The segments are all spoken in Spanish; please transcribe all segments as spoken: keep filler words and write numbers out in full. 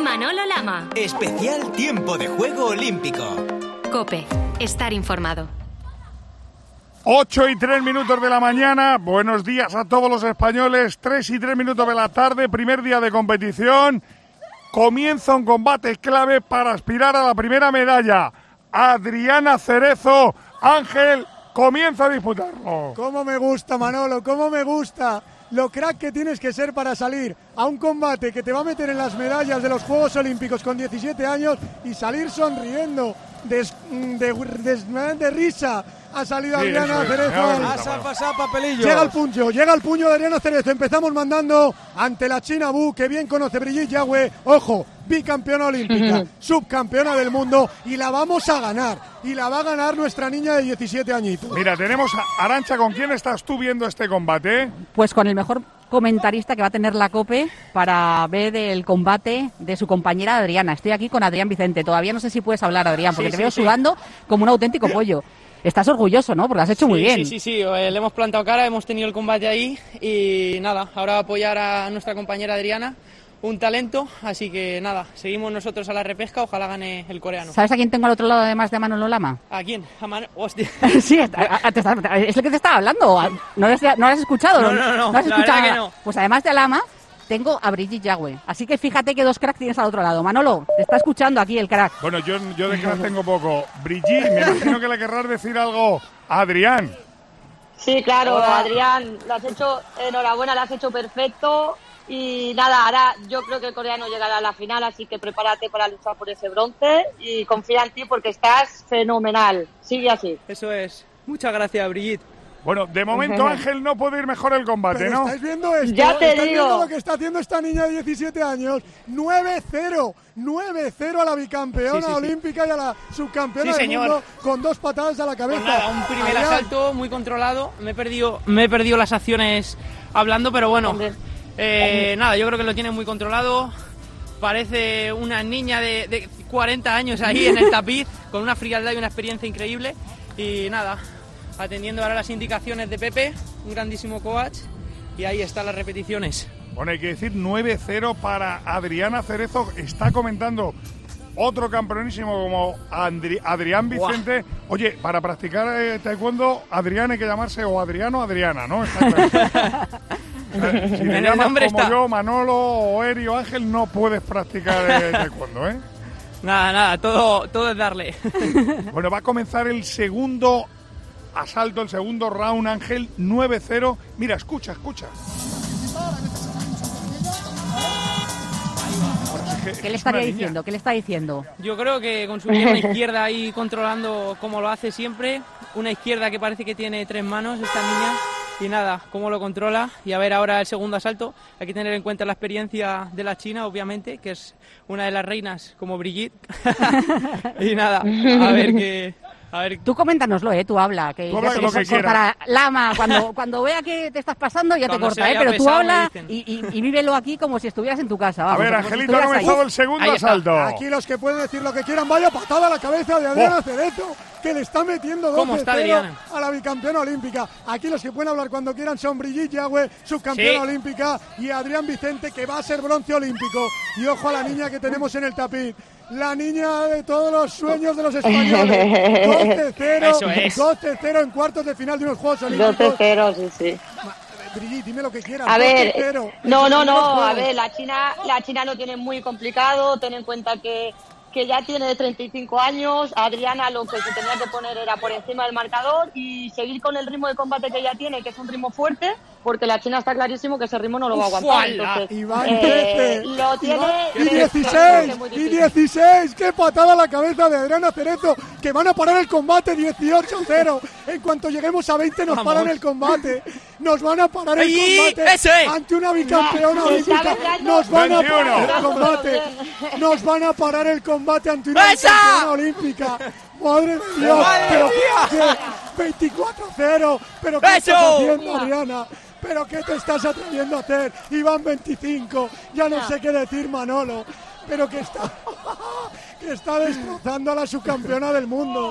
Manolo Lama. Especial Tiempo de Juego Olímpico. COPE. Estar informado. ocho y tres minutos de la mañana. Buenos días a todos los españoles. tres y tres minutos de la tarde. Primer día de competición. Comienza un combate clave para aspirar a la primera medalla. Adriana Cerezo. Ángel comienza a disputarlo. Cómo me gusta, Manolo, cómo me gusta lo crack que tienes que ser para salir a un combate que te va a meter en las medallas de los Juegos Olímpicos con diecisiete años y salir sonriendo, des, de, des, de risa. Ha salido sí, Adriana Cerezo. Pasa, pasa, papelillo. Llega el puño, llega el puño de Adriana Cerezo. Empezamos mandando ante la China Bu, que bien conoce Brigitte Yagüe. Ojo, bicampeona olímpica, uh-huh. subcampeona del mundo, y la vamos a ganar. Y la va a ganar nuestra niña de diecisiete añitos. Mira, tenemos a Arantxa. ¿Con quién estás tú viendo este combate? Pues con el mejor comentarista que va a tener la COPE para ver el combate de su compañera Adriana. Estoy aquí con Adrián Vicente. Todavía no sé si puedes hablar, Adrián, porque sí, te sí, veo sí. sudando como un auténtico pollo. Estás orgulloso, ¿no? Porque lo has hecho sí, muy bien. Sí, sí, sí. Le hemos plantado cara, hemos tenido el combate ahí y nada, ahora apoyar a nuestra compañera Adriana, un talento, así que nada, seguimos nosotros a la repesca, ojalá gane el coreano. ¿Sabes a quién tengo al otro lado además de Manolo Lama? ¿A quién? A Man... Hostia. Sí, a, a, a, te está, es el que te estaba hablando. ¿No lo has, no lo has escuchado? No, no, no. ¿No has la escuchado? verdad que no. Pues además de Lama, tengo a Brigitte Yagüe. Así que fíjate que dos cracks tienes al otro lado. Manolo, te está escuchando aquí el crack. Bueno, yo, yo de crack tengo poco. Brigitte, me imagino que le querrás decir algo a Adrián. Sí, claro, Hola. Adrián, lo has hecho, enhorabuena, lo has hecho perfecto. Y nada, ahora yo creo que el coreano llegará a la final, así que prepárate para luchar por ese bronce y confía en ti porque estás fenomenal. Sigue así. Eso es. Muchas gracias, Brigitte. Bueno, de momento Ángel no puede ir mejor el combate, Pero ¿no? ¿estáis viendo esto? Ya te ¿Estáis digo. viendo lo que está haciendo esta niña de diecisiete años? nueve cero. nueve cero a la bicampeona sí, sí, olímpica sí. y a la subcampeona sí, del señor. mundo con dos patadas a la cabeza. Pues nada, un primer Adrián. asalto muy controlado. Me he perdido, me he perdido las acciones hablando, pero bueno, eh, nada, yo creo que lo tiene muy controlado. Parece una niña de, de cuarenta años ahí en el tapiz, con una frialdad y una experiencia increíble. Y nada, atendiendo ahora las indicaciones de Pepe, un grandísimo coach, y ahí están las repeticiones. Bueno, hay que decir nueve cero para Adriana Cerezo. Está comentando otro campeonísimo como Andri- Adrián Vicente. Wow. Oye, para practicar eh, taekwondo, Adrián hay que llamarse o Adriano o Adriana, ¿no? Está claro. eh, si me llamas como está. yo, Manolo o Eri o Ángel, no puedes practicar eh, taekwondo, ¿eh? Nada, nada, todo, todo es darle. Bueno, va a comenzar el segundo asalto, el segundo round, Ángel, nueve cero. Mira, escucha, escucha. ¿Qué le estaría diciendo? ¿Qué le está diciendo? Yo creo que con su pierna izquierda ahí controlando como lo hace siempre, una izquierda que parece que tiene tres manos esta niña, y nada, cómo lo controla. Y a ver ahora el segundo asalto, hay que tener en cuenta la experiencia de la China, obviamente, que es una de las reinas como Brigitte. Y nada, a ver qué... A ver. Tú coméntanoslo, ¿eh? Tú habla, que tú ya habla se cortará Lama. Cuando, cuando vea que te estás pasando ya cuando te corta, ¿eh? Pero tú habla y, y, y vívelo aquí como si estuvieras en tu casa. Vamos, a ver, Angelito, ha comenzado ahí. El segundo asalto. Aquí los que pueden decir lo que quieran, vaya patada a la cabeza de Adriana oh. Cerezo, que le está metiendo doce cero a la bicampeona olímpica. Aquí los que pueden hablar cuando quieran son Brigitte Yagüe, subcampeona sí. olímpica, y Adrián Vicente, que va a ser bronce olímpico. Y ojo a la niña que tenemos en el tapiz. La niña de todos los sueños de los españoles. doce cero, doce cero en cuartos de final de unos Juegos Olímpicos. doce cero, sí, sí. Brigitte, dime lo que quieras. A ver, no, no, no, a ver, la China, la China lo tiene muy complicado. Ten en cuenta que, que ya tiene treinta y cinco años. Adriana lo que se tenía que poner era por encima del marcador y seguir con el ritmo de combate que ella tiene, que es un ritmo fuerte, porque la China está clarísimo que ese ritmo no lo va a aguantar. Entonces, Iván eh, trece, lo tiene Iván, y dieciséis, y dieciséis, qué patada a la cabeza de Adriana Cerezo, que van a parar el combate. Dieciocho cero, en cuanto lleguemos a veinte nos Vamos. paran el combate, nos van a parar el combate ¡Ese! ante una bicampeona olímpica, nos van a parar el combate, nos van a parar el combate ante una bicampeona olímpica. Madre de Dios, ¡Madre pero mía! veinticuatro cero, pero ¿qué ¡Eso! estás haciendo, Adriana? ¿Pero qué te estás atreviendo a hacer? Iván veinticinco, ya no sé qué decir, Manolo, pero que está, que está destrozando a la subcampeona del mundo.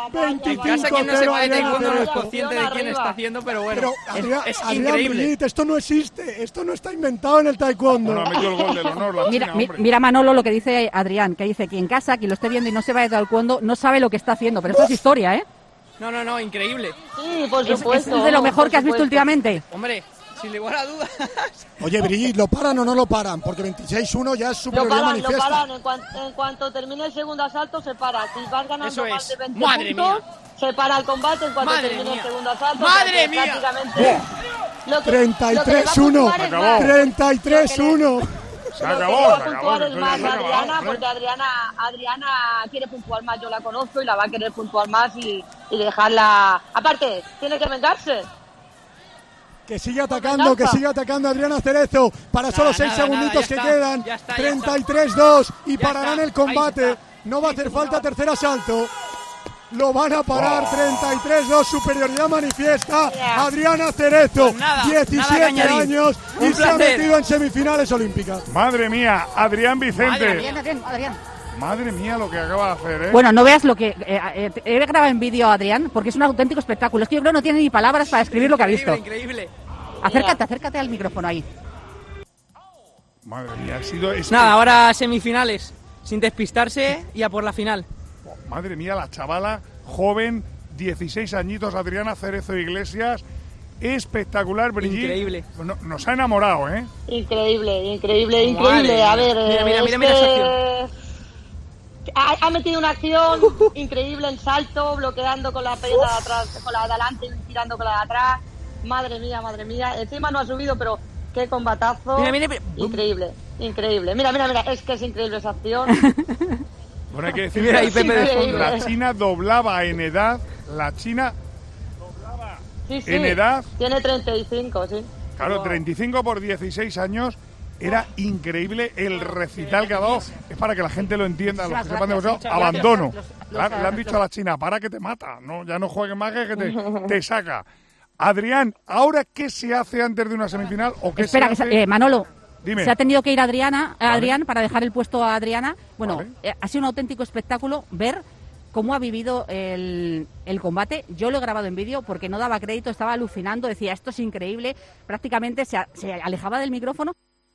veinticinco En casa quien no sepa de taekwondo no es Cerezo. consciente de quién está haciendo, pero bueno, Pero, es, Adrián, es Adrián increíble. Brigitte, esto no existe, esto no está inventado en el taekwondo. Bueno, ha metido el gol del honor la Mira, China, mi- hombre. mira Manolo lo que dice Adrián, que dice que en casa, quien lo esté viendo y no sepa de taekwondo, no sabe lo que está haciendo, pero esto es historia, ¿eh? No, no, no, increíble. Sí, por Es, supuesto. es de lo mejor por que has visto supuesto. últimamente. Hombre, sin lugar a dudas. Oye, Brigitte, ¿lo paran o no lo paran? Porque veintiséis uno ya es Lo superioridad paran, lo manifiesta. paran. En, cuan- en cuanto termine el segundo asalto, se para. Si vas ganando Eso más es. de veinte Madre puntos, mía. se para el combate en cuanto Madre termine mía. el segundo asalto. Madre porque mía. prácticamente lo que- treinta y lo que le va a tres uno. puntuar es Acabó. más. treinta y tres uno. Se Lo que acabó, le va a se acabó. puntuar que es estoy más ya a acabado, Adriana, hombre. porque Adriana, Adriana quiere puntuar más. Yo la conozco y la va a querer puntuar más y, y dejarla. Aparte, tiene que vengarse. Que sigue atacando, que venganza. sigue atacando Adriana Cerezo para solo Nada, seis nada, segunditos nada, que ya está, quedan. ya está, ya treinta y está. tres dos y Ya pararán está, el combate. ahí está. No va a hacer Sí, falta no. tercer asalto. Lo van a parar. treinta y tres dos, superioridad manifiesta. Yeah. Adriana Cerezo, Pues nada, nada que diecisiete añadir. años y Un se ha placer. metido en semifinales olímpicas. Madre mía, Adrián Vicente. Madre Adrián, Adrián, Adrián. Madre mía lo que acaba de hacer, ¿eh? Bueno, no veas lo que... eh, eh, he grabado en vídeo a Adrián porque es un auténtico espectáculo. Es que yo creo que no tiene ni palabras para describir lo que ha visto. Increíble, increíble. Acércate, acércate al micrófono ahí. Madre mía, ha sido... es- Nada, ahora semifinales. Sin despistarse y a por la final. Madre mía, la chavala joven, dieciséis añitos, Adriana Cerezo Iglesias. Espectacular, Brigitte. Increíble. No- nos ha enamorado, ¿eh? Increíble, increíble, Madre increíble. mía. A ver, Mira, mira, eh, mira, es mira esa que ha, ha metido una acción increíble en salto, bloqueando con la pelota de atrás, con la de adelante y tirando con la de atrás. Madre mía, madre mía. Encima no ha subido, pero qué combatazo. Mira, mira, mira. Increíble, increíble. Mira, mira, mira. Es que es increíble esa acción. Bueno, hay que decir Mira que ahí, Pepe, de fondo. la China doblaba en edad. La China, Sí, sí. En edad. Tiene treinta y cinco, sí. claro, Wow. treinta y cinco por dieciséis años. Era increíble el recital que ha dado. Es para que la gente lo entienda, los que Muchísimas sepan demasiado. gracias, muchas Abandono. gracias. Los- Le han- los- le han dicho a la China, para que te mata. No, ya no juegues más que te, te saca. Adrián, ¿ahora qué se hace antes de una semifinal? ¿O qué Espera, se que se- hace? eh, Manolo. Dime. Se ha tenido que ir Adriana, Vale. Adrián para dejar el puesto a Adriana. Bueno, Vale. eh, ha sido un auténtico espectáculo ver cómo ha vivido el, el combate. Yo lo he grabado en vídeo porque no daba crédito, estaba alucinando, decía esto es increíble. Prácticamente se, a- se alejaba del micrófono.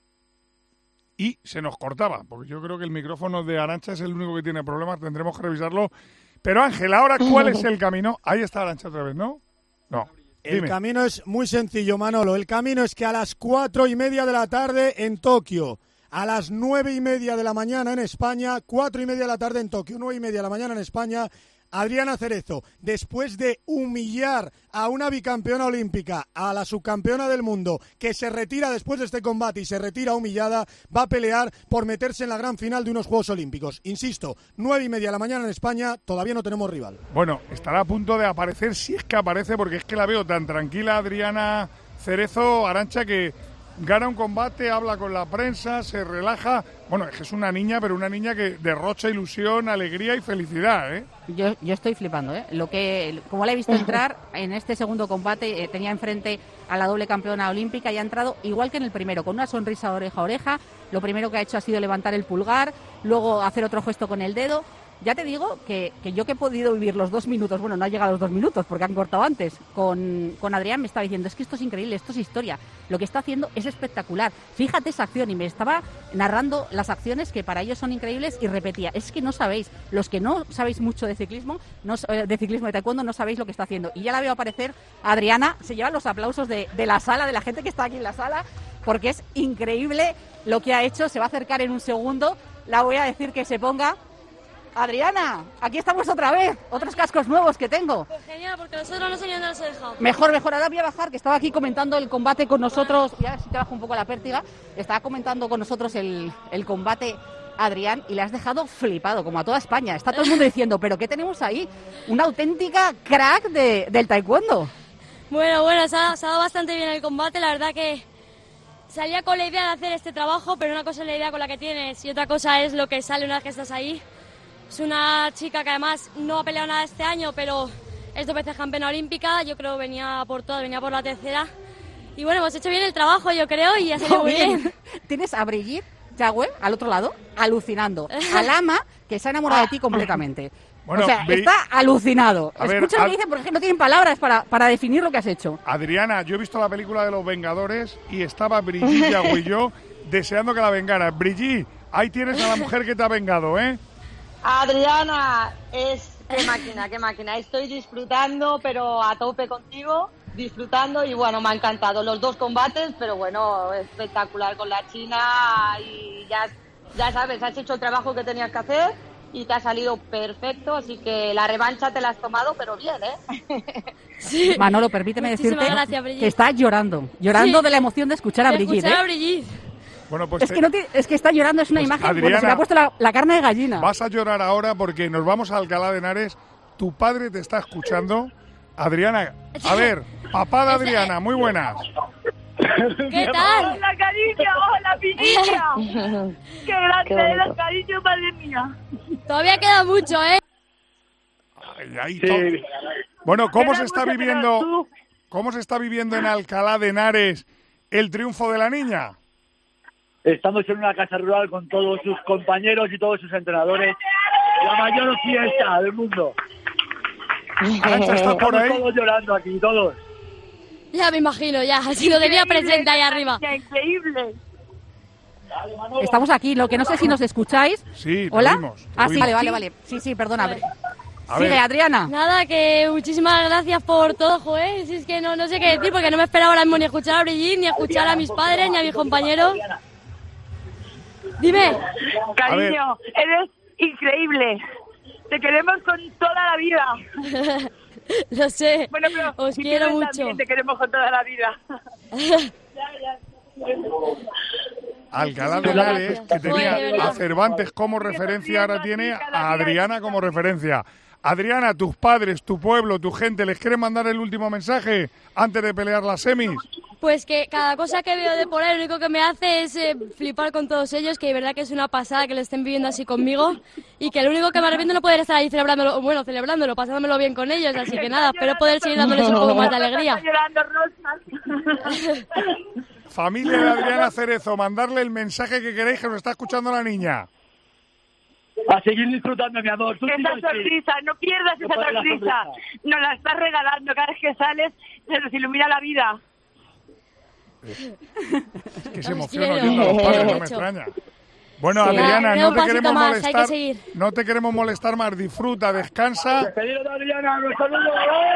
Y se nos cortaba, porque yo creo que el micrófono de Arantxa es el único que tiene problemas, tendremos que revisarlo. Pero Ángel, ahora, ¿cuál es el camino? Ahí está Arantxa otra vez, ¿no? No. El Dime. camino es muy sencillo, Manolo. El camino es que a las cuatro y media de la tarde en Tokio, a las nueve y media de la mañana en España, cuatro y media de la tarde en Tokio, nueve y media de la mañana en España, Adriana Cerezo, después de humillar a una bicampeona olímpica, a la subcampeona del mundo, que se retira después de este combate y se retira humillada, va a pelear por meterse en la gran final de unos Juegos Olímpicos. Insisto, nueve y media de la mañana en España, todavía no tenemos rival. Bueno, estará a punto de aparecer, si es que aparece, porque es que la veo tan tranquila, Adriana Cerezo, Arantxa, que gana un combate, habla con la prensa, se relaja. Bueno, es que es una niña, pero una niña que derrocha ilusión, alegría y felicidad, ¿eh? Yo, yo estoy flipando, ¿eh? Lo que, como la he visto entrar en este segundo combate, eh, tenía enfrente a la doble campeona olímpica y ha entrado igual que en el primero, con una sonrisa oreja a oreja. Lo primero que ha hecho ha sido levantar el pulgar, luego hacer otro gesto con el dedo. Ya te digo que, que yo que he podido vivir los dos minutos, bueno, no ha llegado a los dos minutos porque han cortado antes, con, con Adrián me estaba diciendo, es que esto es increíble, esto es historia, lo que está haciendo es espectacular, fíjate esa acción, y me estaba narrando las acciones que para ellos son increíbles y repetía, es que no sabéis, los que no sabéis mucho de ciclismo, no, de ciclismo de taekwondo, no sabéis lo que está haciendo. Y ya la veo aparecer, Adriana, se llevan los aplausos de, de la sala, de la gente que está aquí en la sala, porque es increíble lo que ha hecho, se va a acercar en un segundo, la voy a decir que se ponga. Adriana, aquí estamos otra vez, otros cascos nuevos que tengo. Pues genial, porque nosotros no sé ni dónde los he dejado. Mejor, mejor, ahora voy a bajar, que estaba aquí comentando el combate con nosotros, ya si te bajo un poco la pértiga, estaba comentando con nosotros el, el combate Adrián y le has dejado flipado, como a toda España. Está todo el mundo diciendo, ¿pero qué tenemos ahí? Una auténtica crack de, del taekwondo. Bueno, bueno, se ha, se ha dado bastante bien el combate, la verdad que salía con la idea de hacer este trabajo, pero una cosa es la idea con la que tienes y otra cosa es lo que sale una vez que estás ahí. Es una chica que además no ha peleado nada este año, pero es dos veces campeona olímpica, yo creo que venía por todas, venía por la tercera. Y bueno, hemos hecho bien el trabajo, yo creo, y ha salido muy bien. Tienes a Brigitte Yagüe al otro lado, alucinando. A Lama, que se ha enamorado de ti completamente. Bueno, o sea, vi... está alucinado. A Escucha ver, lo que dice porque no tienen palabras para, para definir lo que has hecho. Adriana, yo he visto la película de Los Vengadores y estaba Brigitte Yagüe y yo deseando que la vengara. Brigitte, ahí tienes a la mujer que te ha vengado, ¿eh? Adriana, es qué máquina, qué máquina. Estoy disfrutando, pero a tope contigo, disfrutando y bueno, me ha encantado los dos combates, pero bueno, espectacular con la China y ya, ya sabes, has hecho el trabajo que tenías que hacer y te ha salido perfecto, así que la revancha te la has tomado, pero bien, ¿eh? Sí. Manolo, permíteme Muchísimas decirte gracias, que está llorando, llorando sí. de la emoción de escuchar a de Brigitte. Escuchar ¿eh? a Brigitte. Bueno, pues es, te... que no te, es que está llorando, es una pues imagen, Adriana, bueno, se le ha puesto la, la carne de gallina. Vas a llorar ahora porque nos vamos a Alcalá de Henares, tu padre te está escuchando. Adriana, a ver, papá de Adriana, muy buenas. ¿Qué tal? Hola, cariño, hola, piñilla. Qué grande eres, cariño, madre mía. Todavía queda mucho, ¿eh? Ay, ay, sí. Bueno, ¿cómo se está viviendo, cómo se está viviendo en Alcalá de Henares el triunfo de la niña? Estamos en una casa rural con todos sus compañeros y todos sus entrenadores. La mayor fiesta del mundo. Arancha, ¿estás por ahí? Estamos todos llorando aquí, todos. Ya me imagino, ya. Así lo tenía presente ahí arriba. Increíble. Estamos aquí, lo que no sé si nos escucháis. Sí, ¿Hola? Lo vimos, lo ah, sí, vimos. vale, vale, vale. Sí, sí, perdona. Vale. Sigue, ver. Adriana. Nada, que muchísimas gracias por todo, joder. Si es que no, no sé qué decir, porque no me esperaba ahora mismo ni escuchar a Brigitte, ni escuchar a mis padres, ni a mis compañeros. Dime. Cariño, eres increíble. Te queremos con toda la vida. Lo sé. Bueno, pero os si quiero mucho. También te queremos con toda la vida. Alcalá de Henares, que tenía a Cervantes como referencia, ahora tiene a Adriana como referencia. Adriana, tus padres, tu pueblo, tu gente, ¿les quieres mandar el último mensaje antes de pelear las semis? Pues que cada cosa que veo de por ahí, lo único que me hace es eh, flipar con todos ellos, que de verdad que es una pasada que lo estén viviendo así conmigo y que lo único que me arrepiento no poder estar ahí celebrándolo, bueno, celebrándolo, pasándomelo bien con ellos, así que nada, espero poder seguir dándoles un poco más de alegría. Familia de Adriana Cerezo, mandarle el mensaje que queréis, que nos está escuchando la niña. A seguir disfrutando, mi amor. Tú esa sonrisa, no pierdas esa sonrisa. sonrisa. Nos la estás regalando. Cada vez que sales, se nos ilumina la vida. Es que se emociona oyendo a los padres, no me extraña. Bueno, sí, Adriana, no te queremos más, molestar. Que no te queremos molestar más. Disfruta, descansa. Despedido de Adriana, un saludo.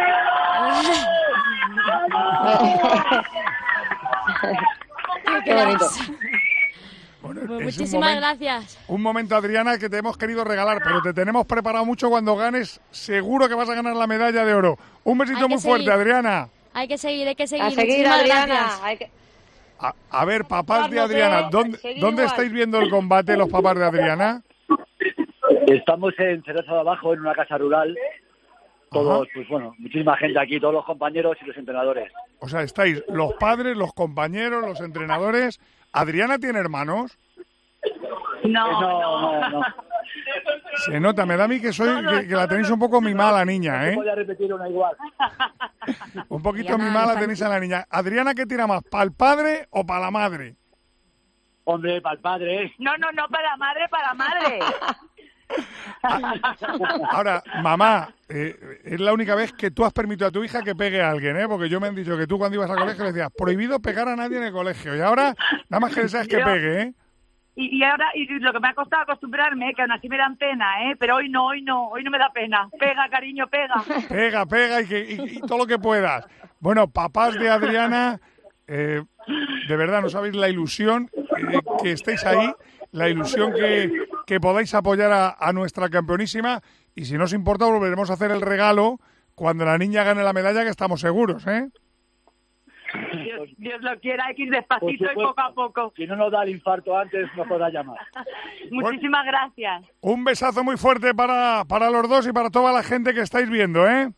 Qué bonito. Bueno, pues muchísimas un momento, gracias. Un momento, Adriana, que te hemos querido regalar, pero te tenemos preparado mucho. Cuando ganes, seguro que vas a ganar la medalla de oro. Un besito muy seguir. fuerte, Adriana. Hay que seguir, hay que seguir. A seguir, Adriana. Hay que... a, a ver, papás de Adriana, ¿dónde, ¿dónde estáis viendo el combate, los papás de Adriana? Estamos en Cerezo de Abajo, en una casa rural. Todos, Ajá. pues bueno, muchísima gente aquí, todos los compañeros y los entrenadores. O sea, estáis los padres, los compañeros, los entrenadores. ¿Adriana tiene hermanos? No, no, no, no. Se nota, me da a mí que soy que, que la tenéis un poco mimada, niña, ¿eh? Voy a repetir una igual. Un poquito mimada la tenéis a la niña. ¿Adriana qué tira más, para el padre o para la madre? Hombre, para el padre, ¿eh? No, no, no, para la madre, para la madre. Ahora, mamá, eh, es la única vez que tú has permitido a tu hija que pegue a alguien, ¿eh? Porque yo me han dicho que tú cuando ibas al colegio le decías prohibido pegar a nadie en el colegio. Y ahora, nada más que deseas que pegue, ¿eh? Y, y ahora, y lo que me ha costado acostumbrarme, que aún así me dan pena, ¿eh? Pero hoy no, hoy no, hoy no me da pena. Pega, cariño, pega. Pega, pega y, que, y, y todo lo que puedas. Bueno, papás de Adriana, eh, de verdad no sabéis la ilusión eh, que estéis ahí, la ilusión que, que podáis apoyar a, a nuestra campeonísima, y si no os importa volveremos a hacer el regalo cuando la niña gane la medalla, que estamos seguros, ¿eh? Dios, Dios lo quiera, hay que ir despacito y poco a poco. Si no nos da el infarto antes, nos podrá llamar. Muchísimas gracias. Un besazo muy fuerte para, para los dos y para toda la gente que estáis viendo, ¿eh?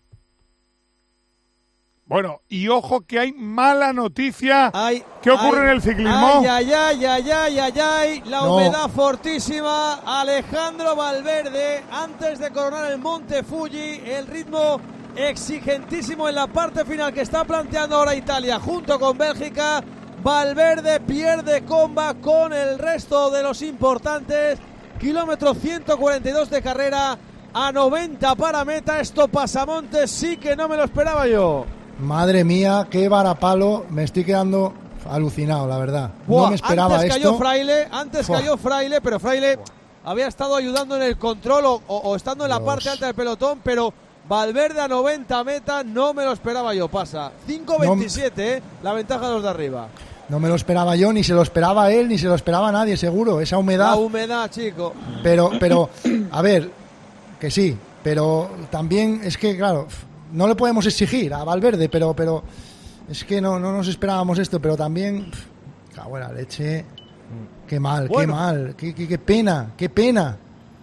Bueno, y ojo que hay mala noticia. Ay, ¿Qué ocurre ay, en el ciclismo? Ay, ay, ay, ay, ay, ay, la no. humedad fortísima. Alejandro Valverde, antes de coronar el Monte Fuji, el ritmo exigentísimo en la parte final que está planteando ahora Italia junto con Bélgica. Valverde pierde comba con el resto de los importantes. Kilómetro ciento cuarenta y dos de carrera. a noventa para meta. Esto Pasamontes sí que no me lo esperaba yo. Madre mía, qué varapalo, me estoy quedando alucinado, la verdad. Buah, no me esperaba antes esto. Cayó Fraile, antes Buah. cayó Fraile, pero Fraile Buah. había estado ayudando en el control o, o, o estando en la Dios. parte alta del pelotón, pero Valverde a noventa meta, no me lo esperaba yo, pasa. cinco veintisiete, no, eh, la ventaja de los de arriba. No me lo esperaba yo, ni se lo esperaba él, ni se lo esperaba nadie, seguro, esa humedad. La humedad, chico. Pero, pero, a ver, que sí, pero también es que, claro, no le podemos exigir a Valverde, pero, pero es que no, no nos esperábamos esto, pero también, cago en la leche, qué mal, bueno. qué mal, qué, qué, qué pena, qué pena.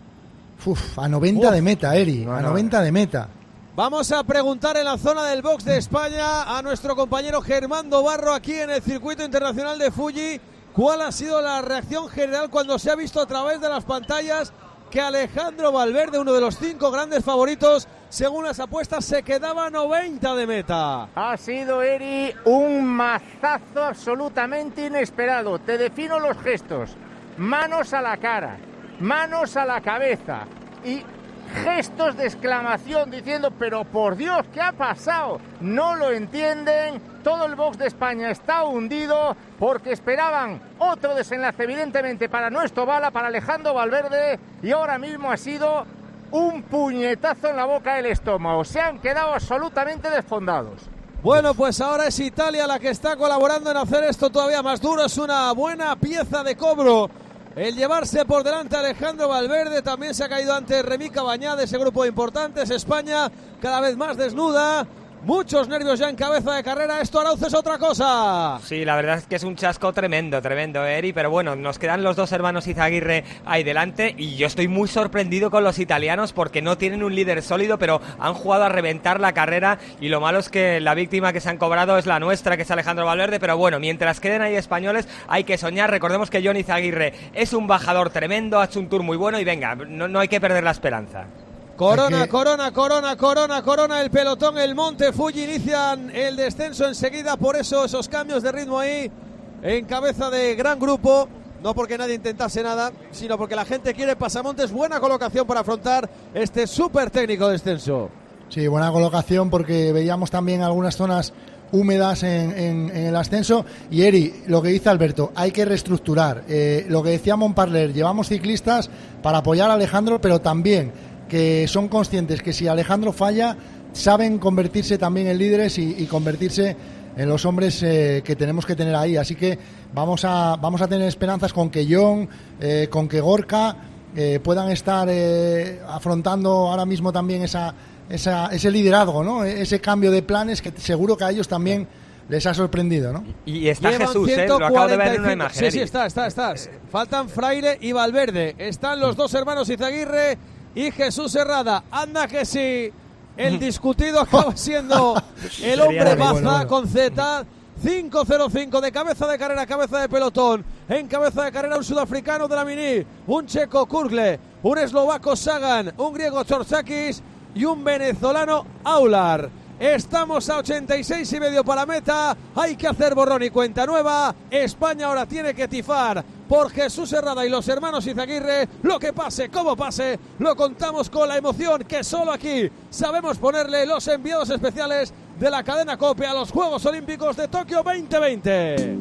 Uf, a noventa Uf. de meta, Eri, no, a no. noventa de meta. Vamos a preguntar en la zona del box de España a nuestro compañero Germán Dobarro aquí en el circuito internacional de Fuji. ¿Cuál ha sido la reacción general cuando se ha visto a través de las pantallas que Alejandro Valverde, uno de los cinco grandes favoritos, según las apuestas, se quedaba a noventa de meta? Ha sido, Eri, un mazazo absolutamente inesperado. Te defino los gestos. Manos a la cara, manos a la cabeza y gestos de exclamación diciendo, pero por Dios, ¿qué ha pasado? No lo entienden, todo el box de España está hundido porque esperaban otro desenlace evidentemente para nuestro bala, para Alejandro Valverde, y ahora mismo ha sido un puñetazo en la boca del estómago, se han quedado absolutamente desfondados. Bueno, pues ahora es Italia la que está colaborando en hacer esto todavía más duro, es una buena pieza de cobro el llevarse por delante a Alejandro Valverde. También se ha caído ante Remy Cabañá de ese grupo de importantes. España cada vez más desnuda. Muchos nervios ya en cabeza de carrera. Esto, Arauz, es otra cosa. Sí, la verdad es que es un chasco tremendo, tremendo, Eri. Pero bueno, nos quedan los dos hermanos Izaguirre ahí delante. Y yo estoy muy sorprendido con los italianos porque no tienen un líder sólido, pero han jugado a reventar la carrera. Y lo malo es que la víctima que se han cobrado es la nuestra, que es Alejandro Valverde. Pero bueno, mientras queden ahí españoles, hay que soñar. Recordemos que Jon Izaguirre es un bajador tremendo, ha hecho un tour muy bueno. Y venga, no, no hay que perder la esperanza. Corona, que... corona, corona, corona, corona el pelotón, el Monte Fuji inician el descenso enseguida, por eso esos cambios de ritmo ahí en cabeza de gran grupo, no porque nadie intentase nada, sino porque la gente quiere Pasamontes, buena colocación para afrontar este súper técnico descenso. Sí, buena colocación porque veíamos también algunas zonas húmedas en, en, en el ascenso. Y Eri, lo que dice Alberto, hay que reestructurar, eh, lo que decía Montparler, llevamos ciclistas para apoyar a Alejandro, pero también que son conscientes que si Alejandro falla, saben convertirse también en líderes y, y convertirse en los hombres eh, que tenemos que tener ahí. Así que vamos a vamos a tener esperanzas con que Jon, eh, con que Gorka eh, puedan estar eh, afrontando ahora mismo también esa, esa ese liderazgo, ¿no? Ese cambio de planes que seguro que a ellos también les ha sorprendido, ¿no? Y está Llevan Jesús, ¿eh? Lo acabo de ver en una imagen. Sí, sí, está, está, está. Faltan Fraile y Valverde. Están los dos hermanos Izaguirre y Jesús Herrada. Anda que sí, el discutido acaba siendo el hombre Baza bueno, bueno. con Z. cinco cero cinco de cabeza de carrera, cabeza de pelotón. En cabeza de carrera un sudafricano de la Mini, un checo Kurgle, un eslovaco Sagan, un griego Tsorsakis y un venezolano Aular. Estamos a ochenta y seis y medio para meta. Hay que hacer borrón y cuenta nueva. España ahora tiene que tifar por Jesús Herrada y los hermanos Izaguirre. Lo que pase, como pase, lo contamos con la emoción que solo aquí sabemos ponerle los enviados especiales de la cadena COPE a los Juegos Olímpicos de Tokio veinte veinte.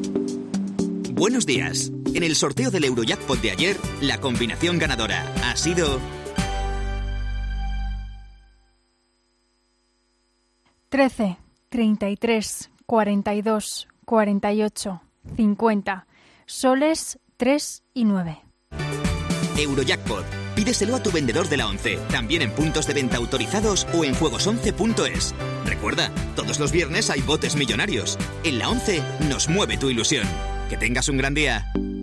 Buenos días. En el sorteo del Eurojackpot de ayer, la combinación ganadora ha sido trece, treinta y tres, cuarenta y dos, cuarenta y ocho, cincuenta, soles tres y nueve. Eurojackpot. Pídeselo a tu vendedor de la once, también en puntos de venta autorizados o en juegos once punto es. Recuerda, todos los viernes hay botes millonarios. En la once nos mueve tu ilusión. Que tengas un gran día.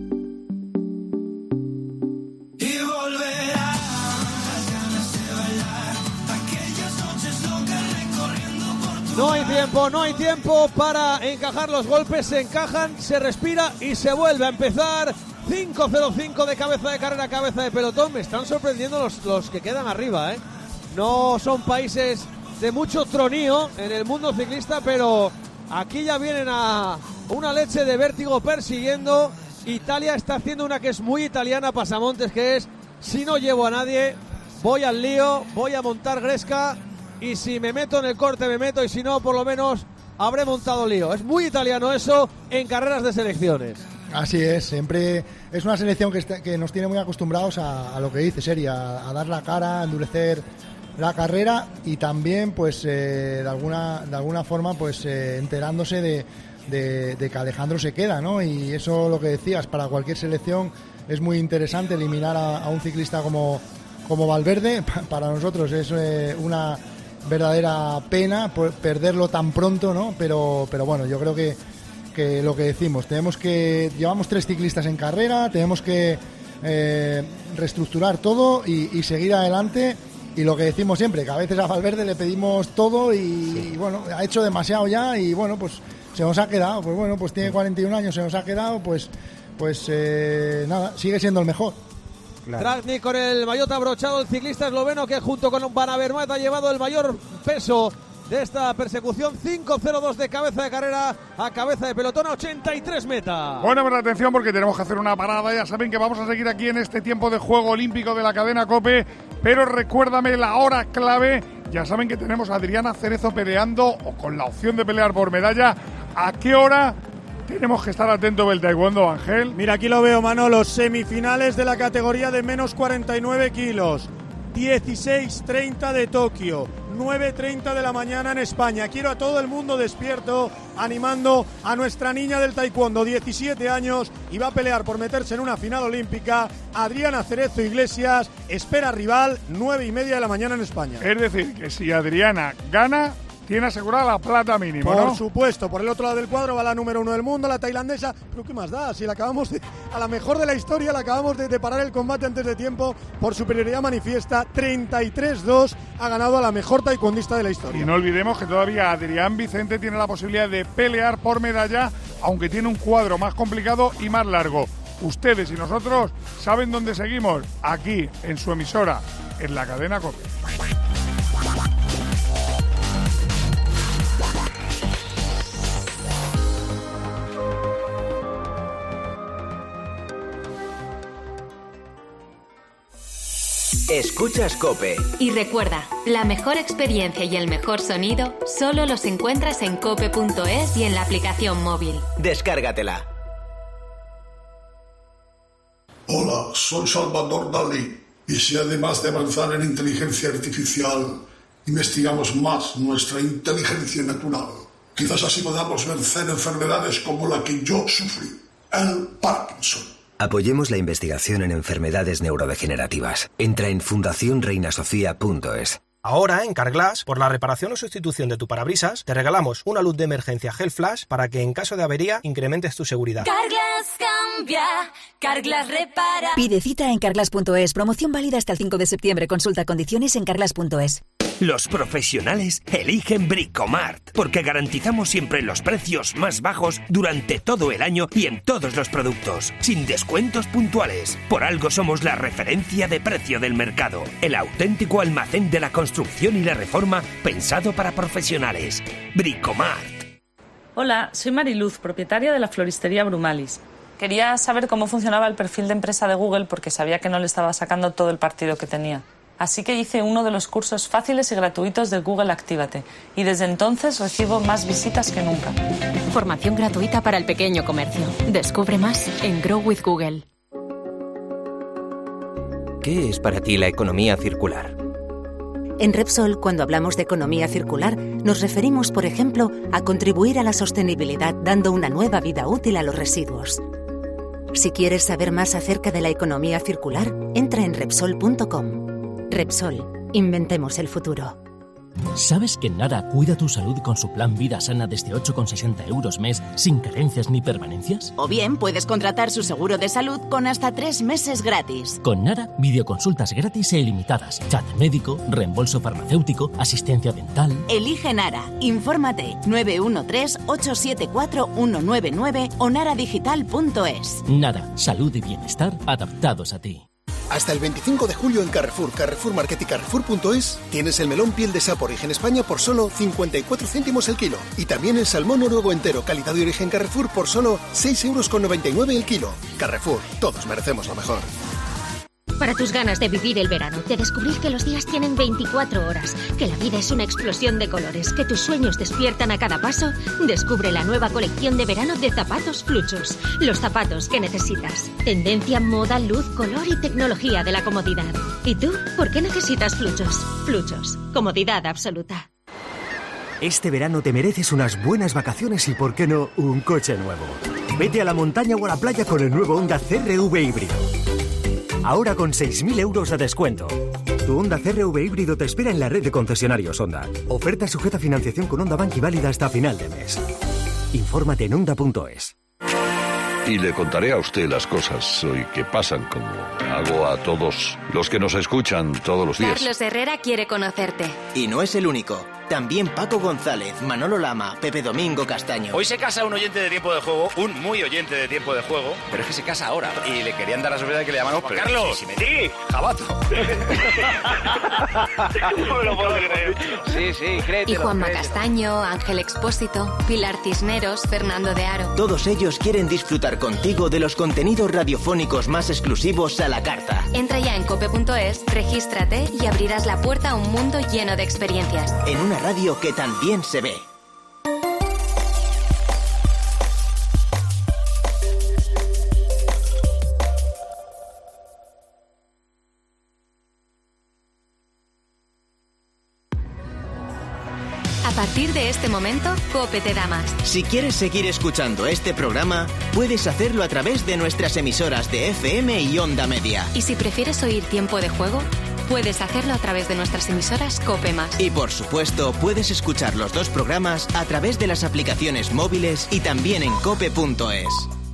No hay tiempo, no hay tiempo para encajar los golpes, se encajan, se respira y se vuelve a empezar. cinco cero cinco de cabeza de carrera, cabeza de pelotón. Me están sorprendiendo los, los que quedan arriba, ¿eh? No son países de mucho tronío en el mundo ciclista, pero aquí ya vienen a una leche de vértigo persiguiendo. Italia está haciendo una que es muy italiana, Pasamontes, que es: si no llevo a nadie, voy al lío, voy a montar gresca y si me meto en el corte me meto y si no, por lo menos habré montado lío. Es muy italiano eso en carreras de selecciones. Así es, siempre es una selección que, está, que nos tiene muy acostumbrados a, a lo que dice Seri, a, a dar la cara, a endurecer la carrera y también pues eh, de alguna de alguna forma pues eh, enterándose de, de, de que Alejandro se queda, ¿no? Y eso, lo que decías, para cualquier selección es muy interesante eliminar a, a un ciclista como, como Valverde. Para nosotros es eh, una verdadera pena perderlo tan pronto, ¿no? Pero, pero bueno, yo creo que, que lo que decimos, tenemos que llevamos tres ciclistas en carrera, tenemos que eh, reestructurar todo y, y seguir adelante. Y lo que decimos siempre, que a veces a Valverde le pedimos todo y, sí. y bueno, ha hecho demasiado ya y bueno, pues se nos ha quedado, pues bueno, pues tiene cuarenta y un años, se nos ha quedado, pues pues eh, nada, sigue siendo el mejor. Claro. Tratnik con el maillot abrochado, el ciclista esloveno que junto con Van Avermaet ha llevado el mayor peso de esta persecución. Cinco cero dos de cabeza de carrera a cabeza de pelotón a ochenta y tres metas. Bueno, pero atención porque tenemos que hacer una parada. Ya saben que vamos a seguir aquí en este tiempo de juego olímpico de la cadena COPE, pero recuérdame la hora clave. Ya saben que tenemos a Adriana Cerezo peleando o con la opción de pelear por medalla. ¿A qué hora tenemos que estar atentos del taekwondo, Ángel? Mira, aquí lo veo, Manolo, semifinales de la categoría de menos cuarenta y nueve kilos. dieciséis treinta de Tokio, nueve treinta de la mañana en España. Quiero a todo el mundo despierto, animando a nuestra niña del taekwondo, diecisiete años, y va a pelear por meterse en una final olímpica. Adriana Cerezo Iglesias espera rival, nueve y media de la mañana en España. Es decir, que si Adriana gana, tiene asegurada la plata mínima, Por ¿no? supuesto, por el otro lado del cuadro va la número uno del mundo, la tailandesa. Pero ¿qué más da? Si la acabamos de, a la mejor de la historia, la acabamos de, de parar el combate antes de tiempo por superioridad manifiesta. treinta y tres dos ha ganado a la mejor taekwondista de la historia. Y no olvidemos que todavía Adrián Vicente tiene la posibilidad de pelear por medalla, aunque tiene un cuadro más complicado y más largo. Ustedes y nosotros saben dónde seguimos, aquí en su emisora, en la cadena COPE. Escuchas COPE. Y recuerda, la mejor experiencia y el mejor sonido solo los encuentras en cope punto es y en la aplicación móvil. Descárgatela. Hola, soy Salvador Dalí. Y si además de avanzar en inteligencia artificial, investigamos más nuestra inteligencia natural, quizás así podamos vencer enfermedades como la que yo sufrí, el Parkinson. Apoyemos la investigación en enfermedades neurodegenerativas. Entra en fundación reina sofía punto es. Ahora, en Carglass, por la reparación o sustitución de tu parabrisas, te regalamos una luz de emergencia Gel Flash para que en caso de avería incrementes tu seguridad. Carglass cambia, Carglass repara. Pide cita en carglass punto es. Promoción válida hasta el cinco de septiembre. Consulta condiciones en carglass punto es. Los profesionales eligen Bricomart porque garantizamos siempre los precios más bajos durante todo el año y en todos los productos, sin descuentos puntuales. Por algo somos la referencia de precio del mercado, el auténtico almacén de la construcción y la reforma pensado para profesionales. Bricomart. Hola, soy Mariluz, propietaria de la floristería Brumalis. Quería saber cómo funcionaba el perfil de empresa de Google porque sabía que no le estaba sacando todo el partido que tenía. Así que hice uno de los cursos fáciles y gratuitos de Google Actívate. Y desde entonces recibo más visitas que nunca. Formación gratuita para el pequeño comercio. Descubre más en Grow with Google. ¿Qué es para ti la economía circular? En Repsol, cuando hablamos de economía circular, nos referimos, por ejemplo, a contribuir a la sostenibilidad dando una nueva vida útil a los residuos. Si quieres saber más acerca de la economía circular, entra en Repsol punto com. Repsol, inventemos el futuro. ¿Sabes que Nara cuida tu salud con su plan Vida Sana desde ocho con sesenta euros mes, sin carencias ni permanencias? O bien puedes contratar su seguro de salud con hasta tres meses gratis. Con Nara, videoconsultas gratis e ilimitadas, chat médico, reembolso farmacéutico, asistencia dental. Elige Nara. Infórmate nueve uno tres, ocho siete cuatro, uno nueve nueve o naradigital punto es. Nara, salud y bienestar adaptados a ti. Hasta el veinticinco de julio en Carrefour, Carrefour Market y Carrefour punto es tienes el melón piel de sapo origen España por solo cincuenta y cuatro céntimos el kilo. Y también el salmón noruego entero, calidad de origen Carrefour por solo seis euros con noventa y nueve el kilo. Carrefour, todos merecemos lo mejor. para tus ganas de vivir el verano, de descubrir que los días tienen veinticuatro horas, que la vida es una explosión de colores, que tus sueños despiertan a cada paso, descubre la nueva colección de verano de zapatos Fluchos. Los zapatos que necesitas. Tendencia, moda, luz, color y tecnología de la comodidad. ¿Y tú? ¿Por qué necesitas Fluchos? Fluchos. Comodidad absoluta. Este verano te mereces unas buenas vacaciones y, ¿por qué no, un coche nuevo? Vete a la montaña o a la playa con el nuevo Honda C R V híbrido. Ahora con seis mil euros de descuento. Tu Honda C R V híbrido te espera en la red de concesionarios Honda. Oferta sujeta a financiación con Honda Bank y válida hasta final de mes. Infórmate en honda punto es. Y le contaré a usted las cosas hoy que pasan, como hago a todos los que nos escuchan todos los días. Carlos Herrera quiere conocerte. Y no es el único. También Paco González, Manolo Lama, Pepe Domingo Castaño. Hoy se casa un oyente de Tiempo de Juego, un muy oyente de Tiempo de Juego, pero es que se casa ahora. Y le querían dar la sorpresa de que le llaman Juan Carlos. Sí, sí, sí, jabato. No me lo puedo creer. Sí, sí, créetelo. Y Juanma Castaño, Ángel Expósito, Pilar Cisneros, Fernando de Aro. Todos ellos quieren disfrutar contigo de los contenidos radiofónicos más exclusivos a la carta. Entra ya en cope punto es, regístrate y abrirás la puerta a un mundo lleno de experiencias. En una radio que también se ve. A partir de este momento, COPE te da más. Si quieres seguir escuchando este programa, puedes hacerlo a través de nuestras emisoras de F M y Onda Media. Y si prefieres oír Tiempo de Juego, puedes hacerlo a través de nuestras emisoras COPE más. Y por supuesto, puedes escuchar los dos programas a través de las aplicaciones móviles y también en cope punto es.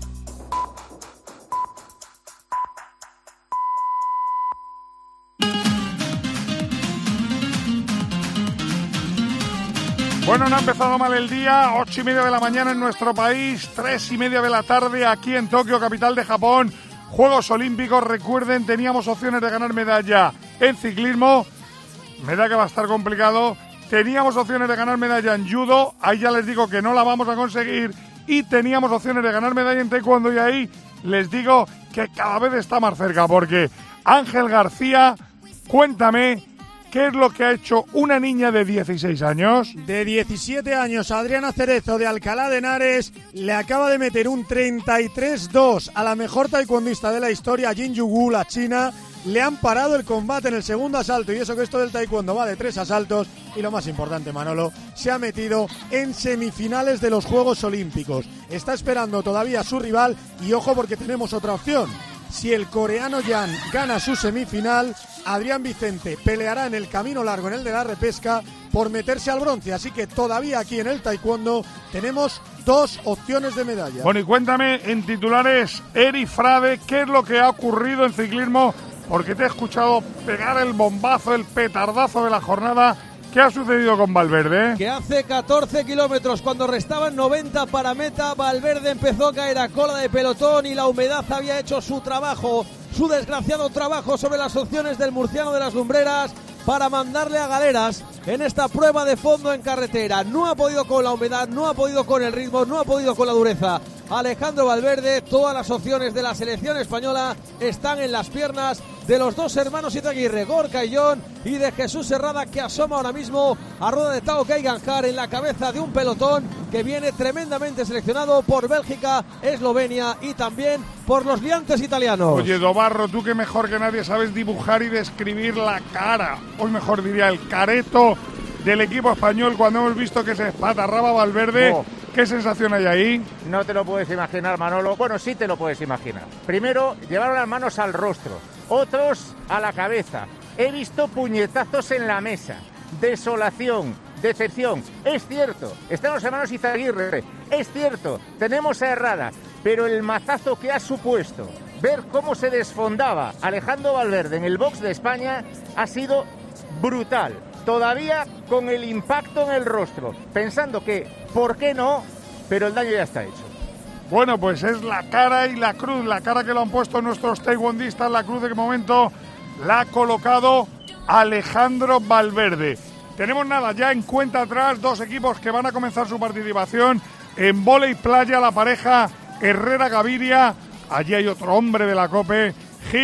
Bueno, no ha empezado mal el día, ocho y media de la mañana en nuestro país, tres y media de la tarde aquí en Tokio, capital de Japón. Juegos Olímpicos, recuerden, teníamos opciones de ganar medalla en ciclismo, medalla que va a estar complicado. Teníamos opciones de ganar medalla en judo, ahí ya les digo que no la vamos a conseguir. Y teníamos opciones de ganar medalla en taekwondo y ahí les digo que cada vez está más cerca, porque Ángel García, cuéntame, ¿qué es lo que ha hecho una niña de dieciséis años? De diecisiete años, Adriana Cerezo de Alcalá de Henares le acaba de meter un treinta y tres dos a la mejor taekwondista de la historia, Jin Yu-gu, la china. Le han parado el combate en el segundo asalto, y eso que esto del taekwondo va de tres asaltos. Y lo más importante, Manolo, se ha metido en semifinales de los Juegos Olímpicos. Está esperando todavía a su rival y ojo porque tenemos otra opción. Si el coreano Yan gana su semifinal, Adrián Vicente peleará en el camino largo, en el de la repesca, por meterse al bronce. Así que todavía aquí en el taekwondo tenemos dos opciones de medalla. Bueno, y cuéntame en titulares, Eri Frade, ¿qué es lo que ha ocurrido en ciclismo? Porque te he escuchado pegar el bombazo, el petardazo de la jornada. ¿Qué ha sucedido con Valverde? Que hace catorce kilómetros, cuando restaban noventa para meta, Valverde empezó a caer a cola de pelotón y la humedad había hecho su trabajo, su desgraciado trabajo sobre las opciones del murciano de las lumbreras para mandarle a galeras en esta prueba de fondo en carretera. No ha podido con la humedad, no ha podido con el ritmo, no ha podido con la dureza. Alejandro Valverde, todas las opciones de la selección española están en las piernas de los dos hermanos Izaguirre, Gorka y John, y de Jesús Herrada, que asoma ahora mismo a rueda de Tao Geiganjar en la cabeza de un pelotón que viene tremendamente seleccionado por Bélgica, Eslovenia y también por los liantes italianos. Oye, Dobarro, tú que mejor que nadie sabes dibujar y describir la cara, o mejor diría el careto del equipo español cuando hemos visto que se espatarraba Valverde. Oh. ¿Qué sensación hay ahí? No te lo puedes imaginar, Manolo. Bueno, sí te lo puedes imaginar. Primero, llevaron las manos al rostro, otros a la cabeza. He visto puñetazos en la mesa, desolación, decepción. Es cierto, están los hermanos Izaguirre, es cierto, tenemos a Herrada, pero el mazazo que ha supuesto ver cómo se desfondaba Alejandro Valverde en el box de España ha sido brutal. Todavía con el impacto en el rostro, pensando que, ¿por qué no? Pero el daño ya está hecho. Bueno, pues es la cara y la cruz, la cara que lo han puesto nuestros taekwondistas, la cruz de qué momento la ha colocado Alejandro Valverde. Tenemos nada, ya en cuenta atrás, dos equipos que van a comenzar su participación en vóley playa, la pareja Herrera-Gaviria. Allí hay otro hombre de la COPE, Gil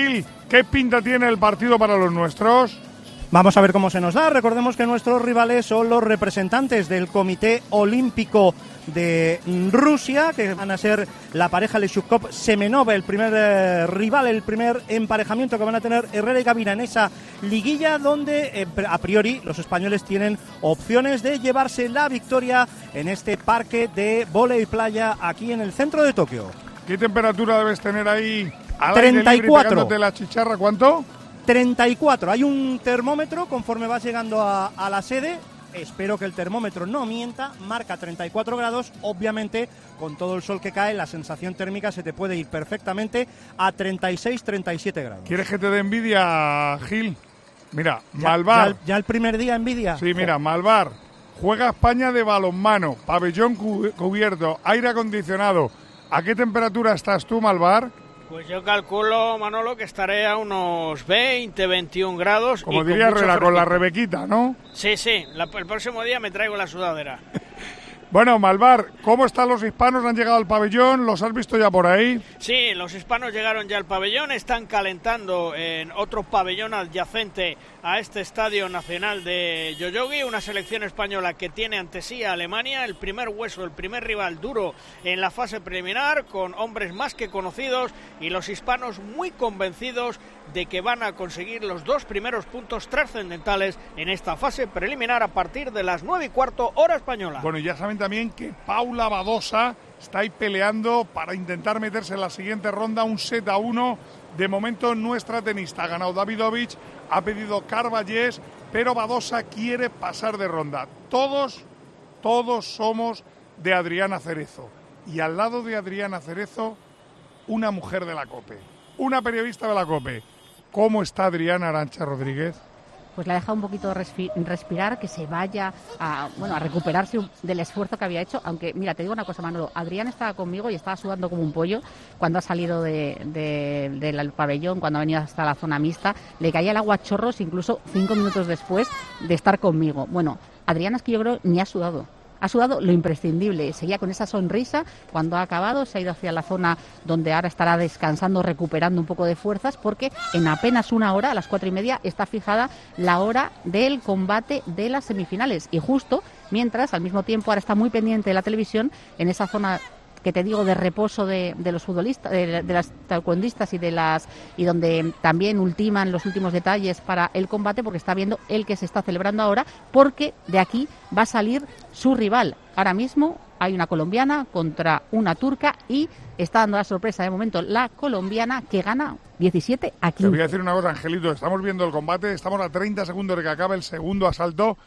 ¿Qué pinta tiene el partido para los nuestros? Vamos a ver cómo se nos da. Recordemos que nuestros rivales son los representantes del Comité Olímpico de Rusia, que van a ser la pareja Leshukov-Semenov, el primer eh, rival, el primer emparejamiento que van a tener Herrera y Gavina en esa liguilla, donde eh, a priori los españoles tienen opciones de llevarse la victoria en este parque de vóley playa aquí en el centro de Tokio. ¿Qué temperatura debes tener ahí al treinta y cuatro. Aire libre pegándote la chicharra? ¿Cuánto? treinta y cuatro. Hay un termómetro conforme vas llegando a, a la sede. Espero que el termómetro no mienta. Marca treinta y cuatro grados. Obviamente, con todo el sol que cae, la sensación térmica se te puede ir perfectamente a treinta y seis, treinta y siete grados. ¿Quieres que te dé envidia, Gil? Mira, ya, Malvar. Ya, ya el primer día envidia. Sí, mira, Malvar. Juega España de balonmano. Pabellón cubierto. Aire acondicionado. ¿A qué temperatura estás tú, Malvar? Pues yo calculo, Manolo, que estaré a unos veinte, veintiún grados. Como y diría con Herrera, con la Rebequita, ¿no? Sí, sí, la, el próximo día me traigo la sudadera. Bueno, Malvar, ¿cómo están los hispanos? ¿Han llegado al pabellón? ¿Los has visto ya por ahí? Sí, los hispanos llegaron ya al pabellón, están calentando en otro pabellón adyacente a este Estadio Nacional de Yoyogi, una selección española que tiene ante sí a Alemania, el primer hueso, el primer rival duro en la fase preliminar, con hombres más que conocidos y los hispanos muy convencidos de que van a conseguir los dos primeros puntos trascendentales en esta fase preliminar a partir de las nueve y cuarto hora española. Bueno, ya saben también que Paula Badosa está ahí peleando para intentar meterse en la siguiente ronda, un set a uno. De momento nuestra tenista ha ganado Davidovich, ha pedido Carballés, pero Badosa quiere pasar de ronda. Todos, todos somos de Adriana Cerezo. Y al lado de Adriana Cerezo, una mujer de la COPE, una periodista de la COPE. ¿Cómo está Adriana, Arantxa Rodríguez? Pues la ha dejado un poquito respirar, que se vaya a, bueno, a recuperarse del esfuerzo que había hecho. Aunque, mira, te digo una cosa, Manolo, Adrián estaba conmigo y estaba sudando como un pollo cuando ha salido de, de, del pabellón, cuando ha venido hasta la zona mixta. Le caía el agua a chorros incluso cinco minutos después de estar conmigo. Bueno, Adriana es que yo creo ni ha sudado. Ha sudado lo imprescindible, seguía con esa sonrisa. Cuando ha acabado se ha ido hacia la zona donde ahora estará descansando, recuperando un poco de fuerzas, porque en apenas una hora, a las cuatro y media, está fijada la hora del combate de las semifinales. Y justo mientras, al mismo tiempo, ahora está muy pendiente de la televisión, en esa zona que te digo de reposo de, de los futbolistas, de, de las taekwondistas y de las y donde también ultiman los últimos detalles para el combate, porque está viendo el que se está celebrando ahora, porque de aquí va a salir su rival. Ahora mismo hay una colombiana contra una turca y está dando la sorpresa de momento la colombiana, que gana diecisiete a quince. Te voy a decir una cosa, Angelito, estamos viendo el combate, estamos a treinta segundos de que acabe el segundo asalto.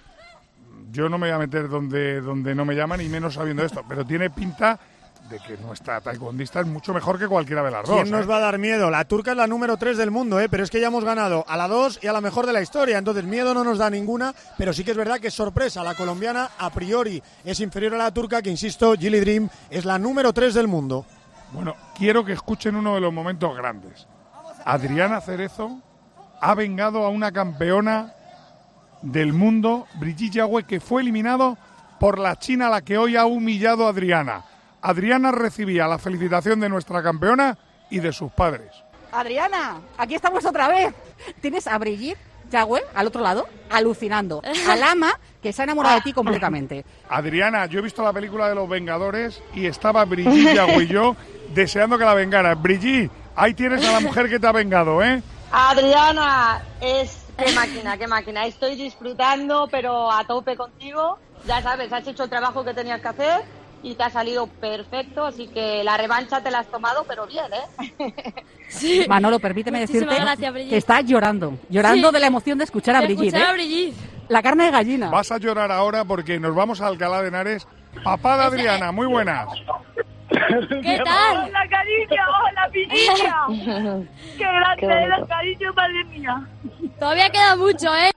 Yo no me voy a meter donde, donde no me llaman, y menos sabiendo esto, pero tiene pinta de que nuestra taekwondista es mucho mejor que cualquiera de las dos. ¿Quién nos ¿eh? va a dar miedo? La turca es la número tres del mundo, ¿eh? Pero es que ya hemos ganado a la dos y a la mejor de la historia, entonces miedo no nos da ninguna, pero sí que es verdad que es sorpresa. La colombiana a priori es inferior a la turca, que insisto, Gilly Dream es la número tres del mundo. Bueno, quiero que escuchen uno de los momentos grandes. Adriana Cerezo ha vengado a una campeona del mundo, Brigitte Yagüe, que fue eliminado por la China, la que hoy ha humillado a Adriana. Adriana recibía la felicitación de nuestra campeona y de sus padres. Adriana, aquí estamos otra vez. Tienes a Brigitte Yagüe al otro lado, alucinando. A Lama, que se ha enamorado de ti completamente. Adriana, yo he visto la película de Los Vengadores y estaba Brigitte Yagüe y yo deseando que la vengara. Brigitte, ahí tienes a la mujer que te ha vengado, ¿eh? Adriana, es qué máquina, qué máquina. Estoy disfrutando, pero a tope contigo. Ya sabes, has hecho el trabajo que tenías que hacer y te ha salido perfecto, así que la revancha te la has tomado, pero bien, ¿eh? Sí. Manolo, permíteme Muchísimas decirte gracias, que estás llorando, llorando Sí. de la emoción de escuchar a De Brigitte. escuchar ¿eh? a Brigitte. La carne de gallina. Vas a llorar ahora porque nos vamos a Alcalá de Henares. Papá de Adriana, muy buenas. ¿Qué tal? Hola, cariño, hola, piñilla. Qué grande eres, cariño, madre mía. Todavía queda mucho, ¿eh?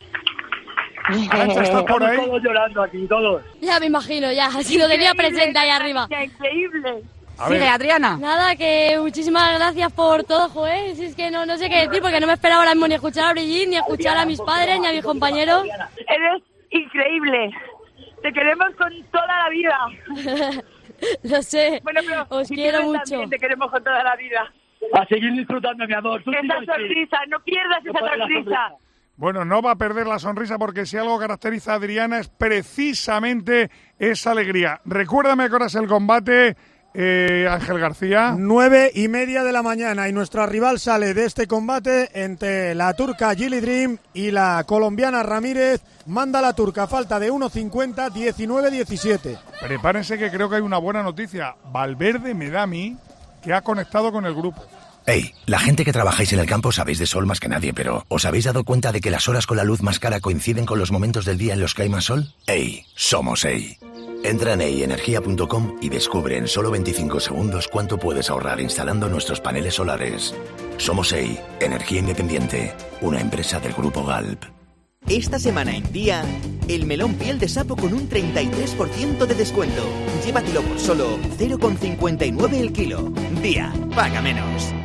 Arantxa, ¿estás por ahí? Estamos todos llorando aquí, todos. Ya me imagino, ya, así lo tenía presente ahí arriba. Increíble. A Sigue, ver. Adriana. Nada, que muchísimas gracias por todo, joder. Si es que no, no sé qué decir, porque no me esperaba ahora mismo ni escuchar a Brigitte, ni escuchar a mis padres, ni a mis compañeros. Eres increíble. Te queremos con toda la vida. Lo sé. Bueno, pero os si quiero tú mucho. también te queremos con toda la vida. A seguir disfrutando, mi amor. Esa sonrisa, no pierdas esa sonrisa. Bueno, no va a perder la sonrisa porque si algo caracteriza a Adriana es precisamente esa alegría. Recuérdame que ahora es el combate, eh, Ángel García. Nueve y media de la mañana y nuestra rival sale de este combate entre la turca Gilly Dream y la colombiana Ramírez. Manda la turca, falta de uno cincuenta, diecinueve diecisiete. Prepárense que creo que hay una buena noticia. Valverde me da a mí que ha conectado con el grupo. Hey, la gente que trabajáis en el campo sabéis de sol más que nadie, pero ¿os habéis dado cuenta de que las horas con la luz más cara coinciden con los momentos del día en los que hay más sol? Hey, somos Hey. Entra en hey energía punto com y descubre en solo veinticinco segundos cuánto puedes ahorrar instalando nuestros paneles solares. Somos Hey, energía independiente, una empresa del Grupo Galp. Esta semana en Día, el melón piel de sapo con un treinta y tres por ciento de descuento. Llévatelo por solo cero coma cincuenta y nueve el kilo. Día, paga menos.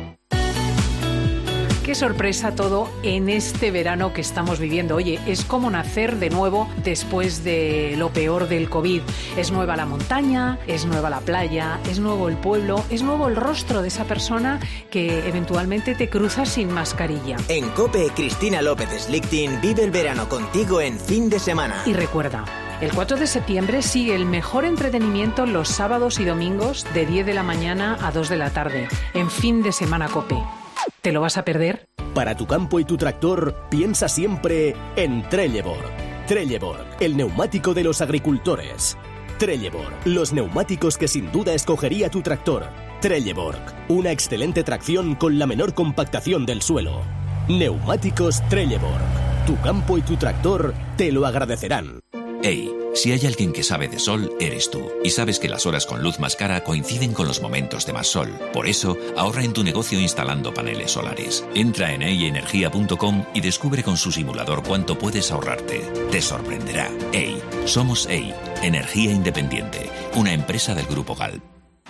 Qué sorpresa todo en este verano que estamos viviendo. Oye, es como nacer de nuevo después de lo peor del COVID. Es nueva la montaña, es nueva la playa, es nuevo el pueblo, es nuevo el rostro de esa persona que eventualmente te cruza sin mascarilla. En COPE, Cristina López Slichting vive el verano contigo en fin de semana. Y recuerda, el cuatro de septiembre sigue el mejor entretenimiento los sábados y domingos de diez de la mañana a dos de la tarde. En fin de semana COPE. ¿Te lo vas a perder? Para tu campo y tu tractor, piensa siempre en Trelleborg. Trelleborg, el neumático de los agricultores. Trelleborg, los neumáticos que sin duda escogería tu tractor. Trelleborg, una excelente tracción con la menor compactación del suelo. Neumáticos Trelleborg. Tu campo y tu tractor te lo agradecerán. Hey, si hay alguien que sabe de sol, eres tú. Y sabes que las horas con luz más cara coinciden con los momentos de más sol. Por eso, ahorra en tu negocio instalando paneles solares. Entra en hey energía punto com y descubre con su simulador cuánto puedes ahorrarte. Te sorprenderá. Hey, somos Hey, energía independiente, una empresa del Grupo Galp.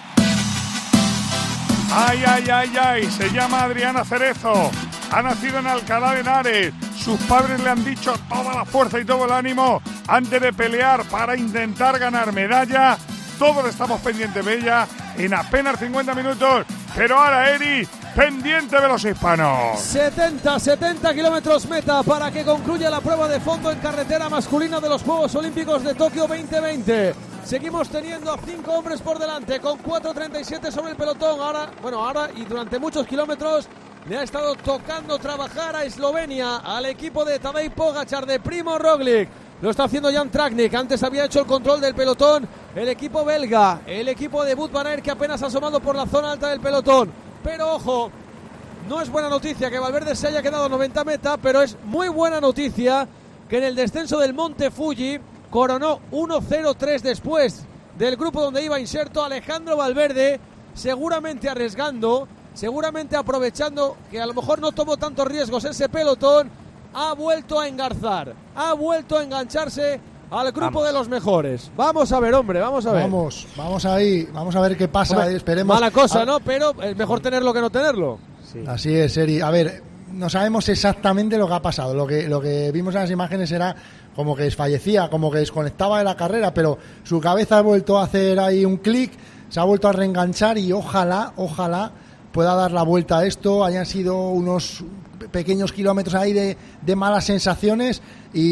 Ay, ay, ay, ay, se llama Adriana Cerezo. Ha nacido en Alcalá de Henares. Sus padres le han dicho toda la fuerza y todo el ánimo antes de pelear para intentar ganar medalla. Todos estamos pendientes de ella en apenas cincuenta minutos. Pero ahora, Eri, pendiente de los hispanos. setenta, setenta kilómetros meta para que concluya la prueba de fondo en carretera masculina de los Juegos Olímpicos de Tokio veinte veinte. Seguimos teniendo a cinco hombres por delante con cuatro treinta y siete sobre el pelotón. Ahora, bueno, ahora y durante muchos kilómetros le ha estado tocando trabajar a Eslovenia, al equipo de Tadej Pogačar, de Primo Roglic. Lo está haciendo Jan Tratnik. Antes había hecho el control del pelotón el equipo belga, el equipo de Wout van Aert, que apenas ha asomado por la zona alta del pelotón. Pero ojo, no es buena noticia que Valverde se haya quedado noventa meta, pero es muy buena noticia que en el descenso del Monte Fuji coronó uno cero tres después del grupo donde iba inserto Alejandro Valverde, seguramente arriesgando, seguramente aprovechando que a lo mejor no tomó tantos riesgos ese pelotón. Ha vuelto a engarzar, ha vuelto a engancharse al grupo vamos. de los mejores. Vamos a ver, hombre, vamos a ver. Vamos, vamos ahí, vamos a ver qué pasa. Hombre, esperemos. Mala cosa, a... ¿no? Pero es mejor tenerlo que no tenerlo. Sí. Así es, Eri. A ver, no sabemos exactamente lo que ha pasado. Lo que, lo que vimos en las imágenes era como que desfallecía, como que desconectaba de la carrera, pero su cabeza ha vuelto a hacer ahí un clic, se ha vuelto a reenganchar y ojalá, ojalá pueda dar la vuelta a esto. Hayan sido unos pequeños kilómetros ahí de, de malas sensaciones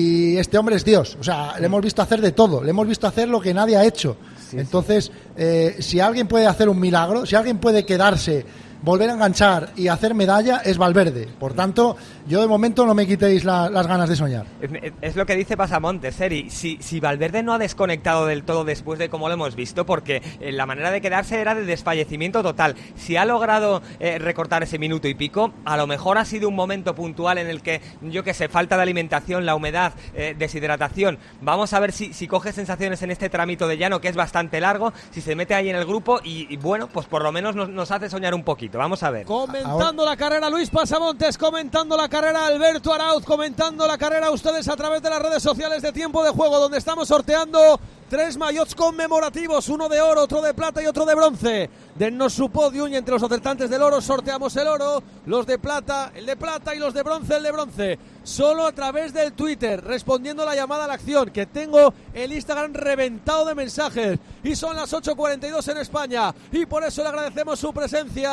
y este hombre es Dios. O sea, sí. Le hemos visto hacer de todo, le hemos visto hacer lo que nadie ha hecho. Sí, Entonces, sí. Eh, si alguien puede hacer un milagro, si alguien puede quedarse, volver a enganchar y hacer medalla, es Valverde. Por tanto, yo de momento no me quitéis la, las ganas de soñar. Es, es lo que dice Pasamontes, Seri. Si, si Valverde no ha desconectado del todo después de cómo lo hemos visto, porque eh, la manera de quedarse era de desfallecimiento total. Si ha logrado eh, recortar ese minuto y pico, a lo mejor ha sido un momento puntual en el que, yo que sé, falta de alimentación, la humedad, eh, deshidratación. Vamos a ver si, si coge sensaciones en este trámite de llano, que es bastante largo, si se mete ahí en el grupo y, y bueno, pues por lo menos nos, nos hace soñar un poquito. Vamos a ver. Comentando Ahora... la carrera Luis Pasamontes, comentando la carrera Alberto Arauz, comentando la carrera ustedes a través de las redes sociales de Tiempo de Juego, donde estamos sorteando tres maillots conmemorativos, uno de oro, otro de plata y otro de bronce. Dennos su podium y entre los acertantes del oro sorteamos el oro, los de plata, el de plata y los de bronce, el de bronce. Solo a través del Twitter, respondiendo la llamada a la acción, que tengo el Instagram reventado de mensajes. Y son las ocho cuarenta y dos en España y por eso le agradecemos su presencia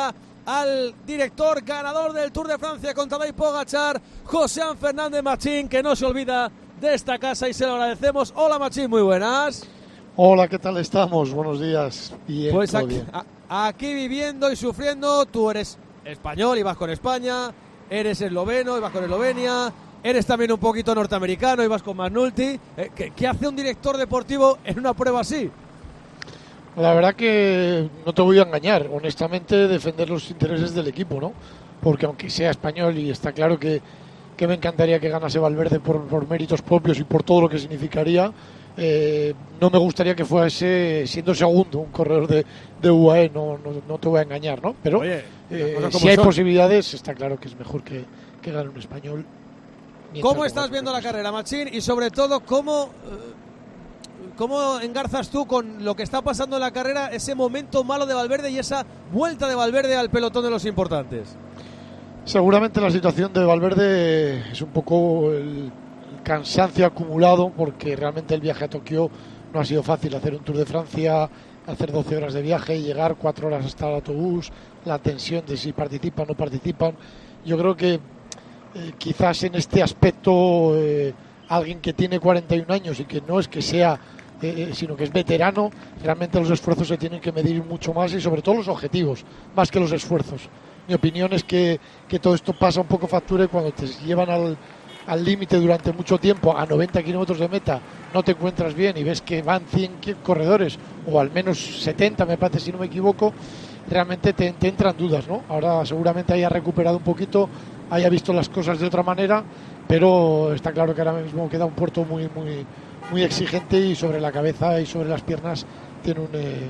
al director ganador del Tour de Francia con Tadej Pogačar, Josean Fernández Machín, que no se olvida de esta casa y se lo agradecemos. Hola Machín, muy buenas. Hola, ¿qué tal estamos? Buenos días. Bien, pues todo aquí, bien. A, aquí viviendo y sufriendo, tú eres español y vas con España, eres esloveno y vas con Eslovenia, eres también un poquito norteamericano y vas con McNulty. Eh, ¿qué, ¿Qué hace un director deportivo en una prueba así? La verdad que no te voy a engañar, honestamente defender los intereses del equipo, ¿no? Porque aunque sea español y está claro que, que me encantaría que ganase Valverde por, por méritos propios y por todo lo que significaría, eh, no me gustaría que fuese siendo segundo un corredor de, de U A E, no, no, no te voy a engañar, ¿no? Pero Oye, eh, si hay son. posibilidades, está claro que es mejor que, que gane un español. ¿Cómo estás viendo la carrera, Machín? Y sobre todo, ¿cómo... Eh, ¿Cómo engarzas tú con lo que está pasando en la carrera, ese momento malo de Valverde y esa vuelta de Valverde al pelotón de los importantes? Seguramente la situación de Valverde es un poco el cansancio acumulado, porque realmente el viaje a Tokio no ha sido fácil. Hacer un Tour de Francia, hacer doce horas de viaje, llegar cuatro horas hasta el autobús, la tensión de si participan o no participan. Yo creo que eh, quizás en este aspecto eh, alguien que tiene cuarenta y un años y que no es que sea... Eh, sino que es veterano, realmente los esfuerzos se tienen que medir mucho más y sobre todo los objetivos, más que los esfuerzos. Mi opinión es que, que todo esto pasa un poco factura y cuando te llevan al al límite durante mucho tiempo, a noventa kilómetros de meta, no te encuentras bien y ves que van cien corredores, o al menos setenta me parece si no me equivoco, realmente te, te entran dudas, ¿no? Ahora seguramente haya recuperado un poquito, haya visto las cosas de otra manera, pero está claro que ahora mismo queda un puerto muy, muy muy exigente y sobre la cabeza y sobre las piernas tiene un, eh,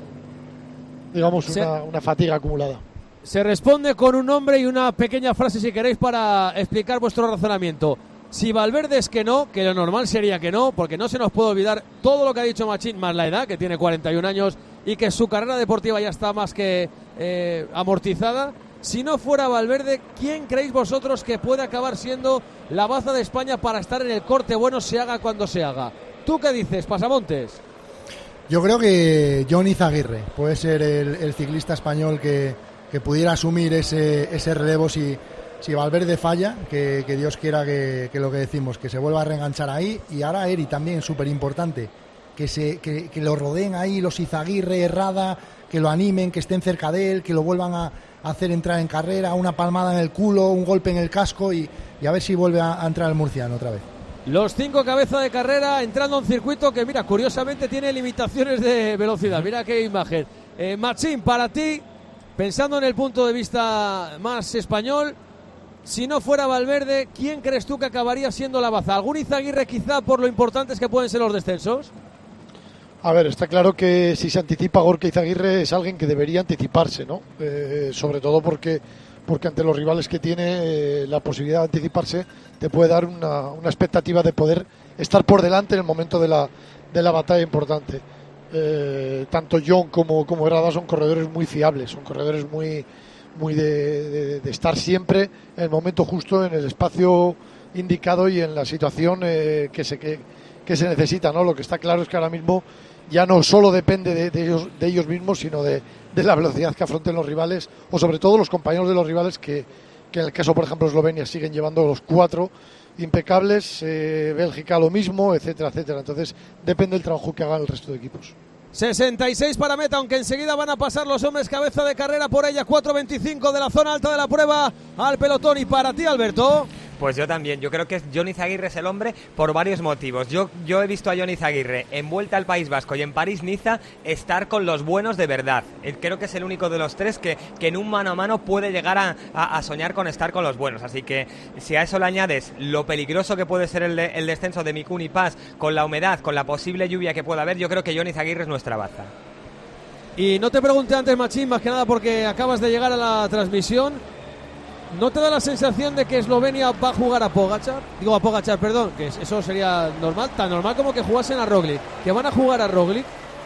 un digamos una, una fatiga acumulada. Se responde con un nombre y una pequeña frase si queréis para explicar vuestro razonamiento. Si Valverde es que no, que lo normal sería que no, porque no se nos puede olvidar todo lo que ha dicho Machín, más la edad, que tiene cuarenta y un años y que su carrera deportiva ya está más que eh, amortizada. Si no fuera Valverde, ¿quién creéis vosotros que puede acabar siendo la baza de España para estar en el corte bueno, se haga cuando se haga? ¿Tú qué dices, Pasamontes? Yo creo que Johnny Izaguirre puede ser el, el ciclista español que, que pudiera asumir ese, ese relevo si, si Valverde falla, que, que Dios quiera que, que lo que decimos, que se vuelva a reenganchar ahí. Y ahora Eri también, súper importante, que, se, que, que lo rodeen ahí los Izaguirre, Herrada, que lo animen, que estén cerca de él, que lo vuelvan a hacer entrar en carrera, una palmada en el culo, un golpe en el casco y, y a ver si vuelve a, a entrar el murciano otra vez. Los cinco cabeza de carrera entrando a un circuito que, mira, curiosamente tiene limitaciones de velocidad. Mira qué imagen. Eh, Machín, para ti, pensando en el punto de vista más español, si no fuera Valverde, ¿quién crees tú que acabaría siendo la baza? ¿Algún Izaguirre quizá por lo importantes que pueden ser los descensos? A ver, está claro que si se anticipa Gorka Izaguirre es alguien que debería anticiparse, ¿no? Eh, sobre todo porque, porque ante los rivales que tiene, eh, la posibilidad de anticiparse te puede dar una, una expectativa de poder estar por delante en el momento de la, de la batalla importante. Eh, tanto John como, como Herrada son corredores muy fiables, son corredores muy, muy de, de, de estar siempre en el momento justo, en el espacio indicado y en la situación eh, que se que, que se necesita, ¿no? Lo que está claro es que ahora mismo ya no solo depende de, de, ellos, de ellos mismos, sino de, de la velocidad que afronten los rivales, o sobre todo los compañeros de los rivales, que, que en el caso, por ejemplo, de Eslovenia siguen llevando los cuatro impecables, eh, Bélgica lo mismo, etcétera, etcétera. Entonces depende del trabajo que hagan el resto de equipos. sesenta y seis para meta, aunque enseguida van a pasar los hombres cabeza de carrera por ella, cuatro veinticinco de la zona alta de la prueba al pelotón. Y para ti, Alberto. Pues yo también, yo creo que Johnny Izaguirre es el hombre por varios motivos. Yo, yo he visto a Johnny Izaguirre en Vuelta al País Vasco y en París-Niza estar con los buenos de verdad. Creo que es el único de los tres que, que en un mano a mano puede llegar a, a, a soñar con estar con los buenos. Así que si a eso le añades lo peligroso que puede ser el, de, el descenso de Mikuni Pass, con la humedad, con la posible lluvia que pueda haber, yo creo que Johnny Izaguirre es nuestra baza. Y no te pregunté antes, Machín, más que nada porque acabas de llegar a la transmisión. ¿No te da la sensación de que Eslovenia va a jugar a Pogačar? Digo a Pogačar, perdón, que eso sería normal, tan normal como que jugasen a Roglic. ¿Que van a jugar a Roglic?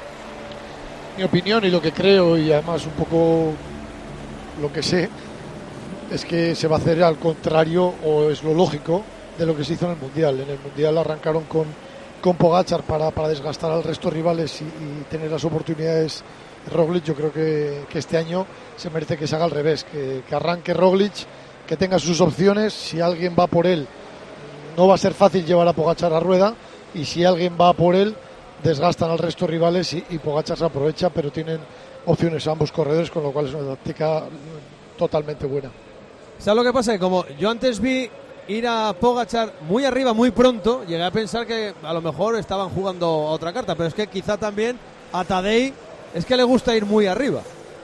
Mi opinión y lo que creo, y además un poco lo que sé, es que se va a hacer al contrario, o es lo lógico, de lo que se hizo en el Mundial. En el Mundial arrancaron con, con Pogačar para, para desgastar al resto de rivales y, y tener las oportunidades Roglic, yo creo que, que este año se merece que se haga al revés, que, que arranque Roglic, que tenga sus opciones. Si alguien va por él, no va a ser fácil llevar a Pogačar a rueda, y si alguien va por él, desgastan al resto de rivales y, y Pogačar se aprovecha, pero tienen opciones a ambos corredores, con lo cual es una táctica totalmente buena. ¿Sabes lo que pasa? Que como yo antes vi ir a Pogačar muy arriba, muy pronto, llegué a pensar que a lo mejor estaban jugando a otra carta, pero es que quizá también a Tadej es que le gusta ir muy arriba.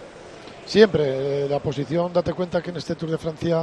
Siempre, eh, la posición, date cuenta que en este Tour de Francia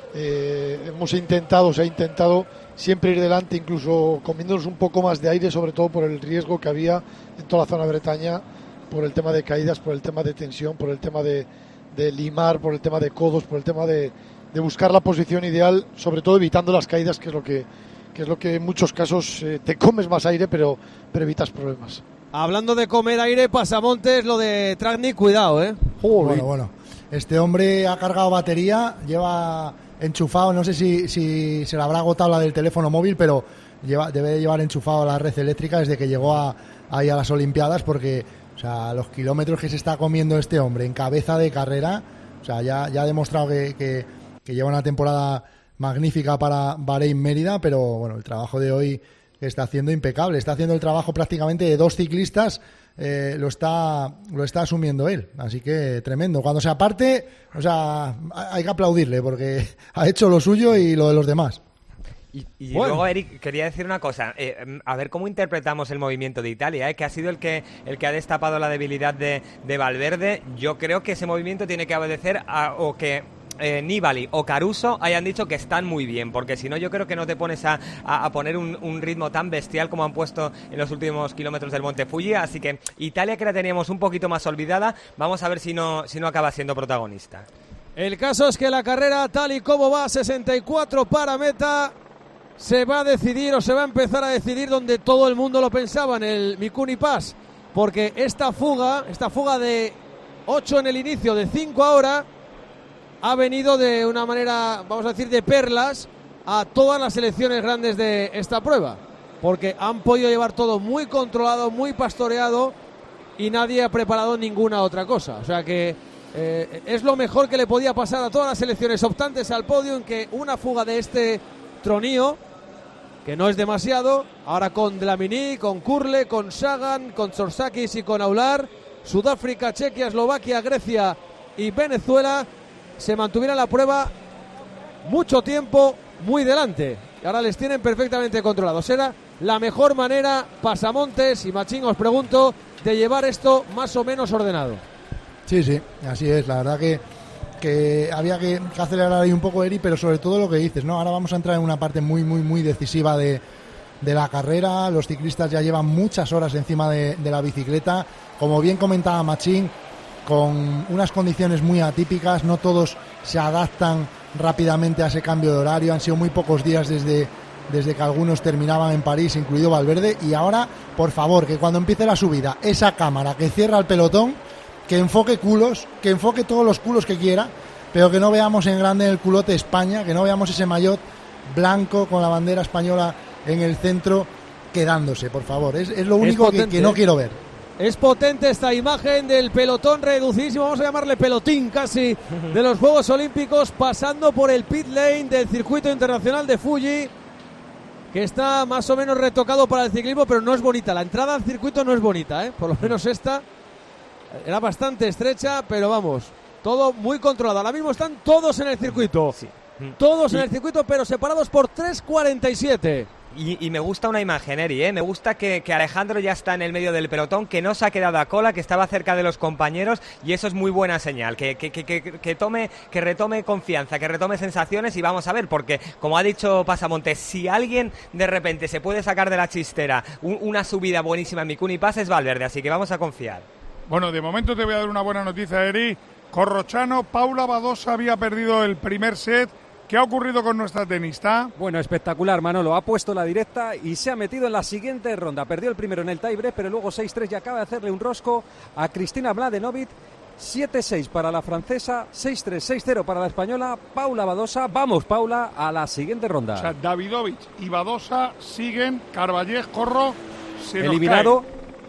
eh, hemos intentado, se ha intentado siempre ir delante, incluso comiéndonos un poco más de aire, sobre todo por el riesgo que había en toda la zona de Bretaña, por el tema de caídas, por el tema de tensión, por el tema de, de limar, por el tema de codos, por el tema de, de buscar la posición ideal, sobre todo evitando las caídas, que es lo que, que, es lo que en muchos casos eh, te comes más aire, pero, pero evitas problemas. Hablando de comer aire, pasamontes, lo de Tratnik, cuidado, ¿eh? Joder. Bueno, bueno. Este hombre ha cargado batería, lleva enchufado, no sé si, si se le habrá agotado la del teléfono móvil, pero lleva, debe de llevar enchufado la red eléctrica desde que llegó a, ahí a las Olimpiadas, porque, o sea, los kilómetros que se está comiendo este hombre en cabeza de carrera, o sea, ya, ya ha demostrado que, que, que lleva una temporada magnífica para Bahrein-Mérida, pero bueno, el trabajo de hoy está haciendo impecable, está haciendo el trabajo prácticamente de dos ciclistas, eh, lo está lo está asumiendo él, así que tremendo. Cuando se aparte, o sea, hay que aplaudirle porque ha hecho lo suyo y lo de los demás. Y, y Bueno. luego, Eric, quería decir una cosa, eh, a ver cómo interpretamos el movimiento de Italia, eh, que ha sido el que el que ha destapado la debilidad de, de Valverde. Yo creo que ese movimiento tiene que obedecer a o que Eh, Nibali o Caruso hayan dicho que están muy bien, porque si no yo creo que no te pones a, a, a poner un, un ritmo tan bestial como han puesto en los últimos kilómetros del Monte Fuji, así que Italia, que la teníamos un poquito más olvidada, vamos a ver si no, si no acaba siendo protagonista. El caso es que la carrera, tal y como va, sesenta y cuatro para meta, se va a decidir o se va a empezar a decidir donde todo el mundo lo pensaba, en el Mikuni Pass, porque esta fuga, esta fuga de ocho en el inicio, de cinco ahora, ha venido de una manera, vamos a decir, de perlas a todas las selecciones grandes de esta prueba, porque han podido llevar todo muy controlado, muy pastoreado, y nadie ha preparado ninguna otra cosa. O sea que eh, es lo mejor que le podía pasar a todas las selecciones optantes al podio, en que una fuga de este tronío, que no es demasiado, ahora con Dlamini, con Kurle, con Sagan, con Tsorsakis y con Aular, Sudáfrica, Chequia, Eslovaquia, Grecia y Venezuela, se mantuviera la prueba mucho tiempo muy delante. Ahora les tienen perfectamente controlados. Era la mejor manera, Pasamontes y Machín, os pregunto, de llevar esto más o menos ordenado. Sí, sí, así es. La verdad que, que había que, que acelerar ahí un poco, Eri, pero sobre todo lo que dices, ¿no? Ahora vamos a entrar en una parte muy, muy, muy decisiva de, de la carrera. Los ciclistas ya llevan muchas horas encima de, de la bicicleta. Como bien comentaba Machín, con unas condiciones muy atípicas, no todos se adaptan rápidamente a ese cambio de horario, han sido muy pocos días desde, desde que algunos terminaban en París, incluido Valverde, y ahora, por favor, que cuando empiece la subida, esa cámara que cierra el pelotón, que enfoque culos, que enfoque todos los culos que quiera, pero que no veamos en grande el culote España, que no veamos ese maillot blanco con la bandera española en el centro quedándose, por favor, es, es lo único es potente, que, que no quiero ver. Es potente esta imagen del pelotón reducidísimo, vamos a llamarle pelotín casi, de los Juegos Olímpicos, pasando por el pit lane del circuito internacional de Fuji, que está más o menos retocado para el ciclismo, pero no es bonita. La entrada al circuito no es bonita, ¿eh? Por lo menos esta era bastante estrecha, pero vamos, todo muy controlado. Ahora mismo están todos en el circuito, sí. Todos y... en el circuito, pero separados por tres cuarenta y siete. Y, y me gusta una imagen, Eri, ¿eh? Me gusta que, que Alejandro ya está en el medio del pelotón, que no se ha quedado a cola, que estaba cerca de los compañeros, y eso es muy buena señal, que, que, que, que, que tome, que retome confianza, que retome sensaciones, y vamos a ver, porque como ha dicho Pasamontes, si alguien de repente se puede sacar de la chistera un, una subida buenísima en Mikuni Pass es Valverde, así que vamos a confiar. Bueno, de momento te voy a dar una buena noticia, Eri. Corrochano, Paula Badosa había perdido el primer set. ¿Qué ha ocurrido con nuestra tenista? Bueno, espectacular, Manolo. Ha puesto la directa y se ha metido en la siguiente ronda. Perdió el primero en el tiebreak, pero luego seis tres y acaba de hacerle un rosco a Cristina Mladenovic. siete seis para la francesa, seis tres, seis cero para la española, Paula Badosa. Vamos, Paula, a la siguiente ronda. O sea, Davidovich y Badosa siguen. Carballés, Corro, se eliminado.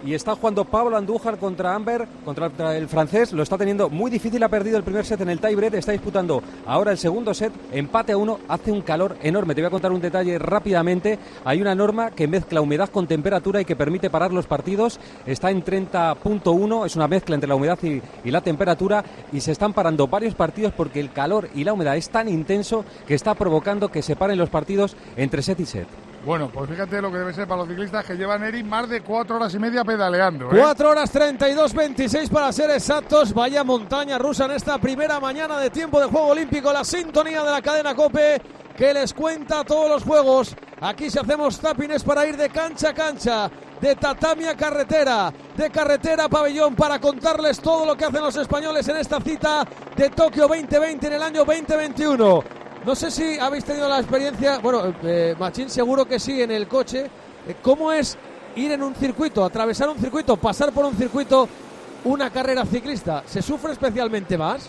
y está jugando Pablo Andújar contra Amber, contra el francés. Lo está teniendo muy difícil, ha perdido el primer set en el tiebreak, está disputando ahora el segundo set, empate a uno, hace un calor enorme. Te voy a contar un detalle rápidamente. Hay una norma que mezcla humedad con temperatura y que permite parar los partidos. Está en treinta punto uno, es una mezcla entre la humedad y, y la temperatura, y se están parando varios partidos porque el calor y la humedad es tan intenso que está provocando que se paren los partidos entre set y set. Bueno, pues fíjate lo que debe ser para los ciclistas que llevan, Eri, más de cuatro horas y media pedaleando, ¿eh? Cuatro horas treinta y dos veintiséis para ser exactos. Vaya montaña rusa en esta primera mañana de tiempo de juego olímpico. La sintonía de la cadena COPE que les cuenta todos los juegos. Aquí si hacemos zapping es para ir de cancha a cancha, de tatami a carretera, de carretera a pabellón, para contarles todo lo que hacen los españoles en esta cita de Tokio veinte veinte en el año veinte veintiuno. No sé si habéis tenido la experiencia, bueno, eh, Machín seguro que sí, en el coche. Eh, ¿Cómo es ir en un circuito, atravesar un circuito, pasar por un circuito, una carrera ciclista? ¿Se sufre especialmente más?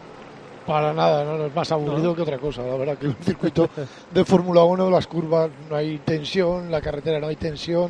Para nada, no, no es más aburrido ¿No? que otra cosa. La verdad que un circuito de Fórmula uno, las curvas no hay tensión, la carretera no hay tensión.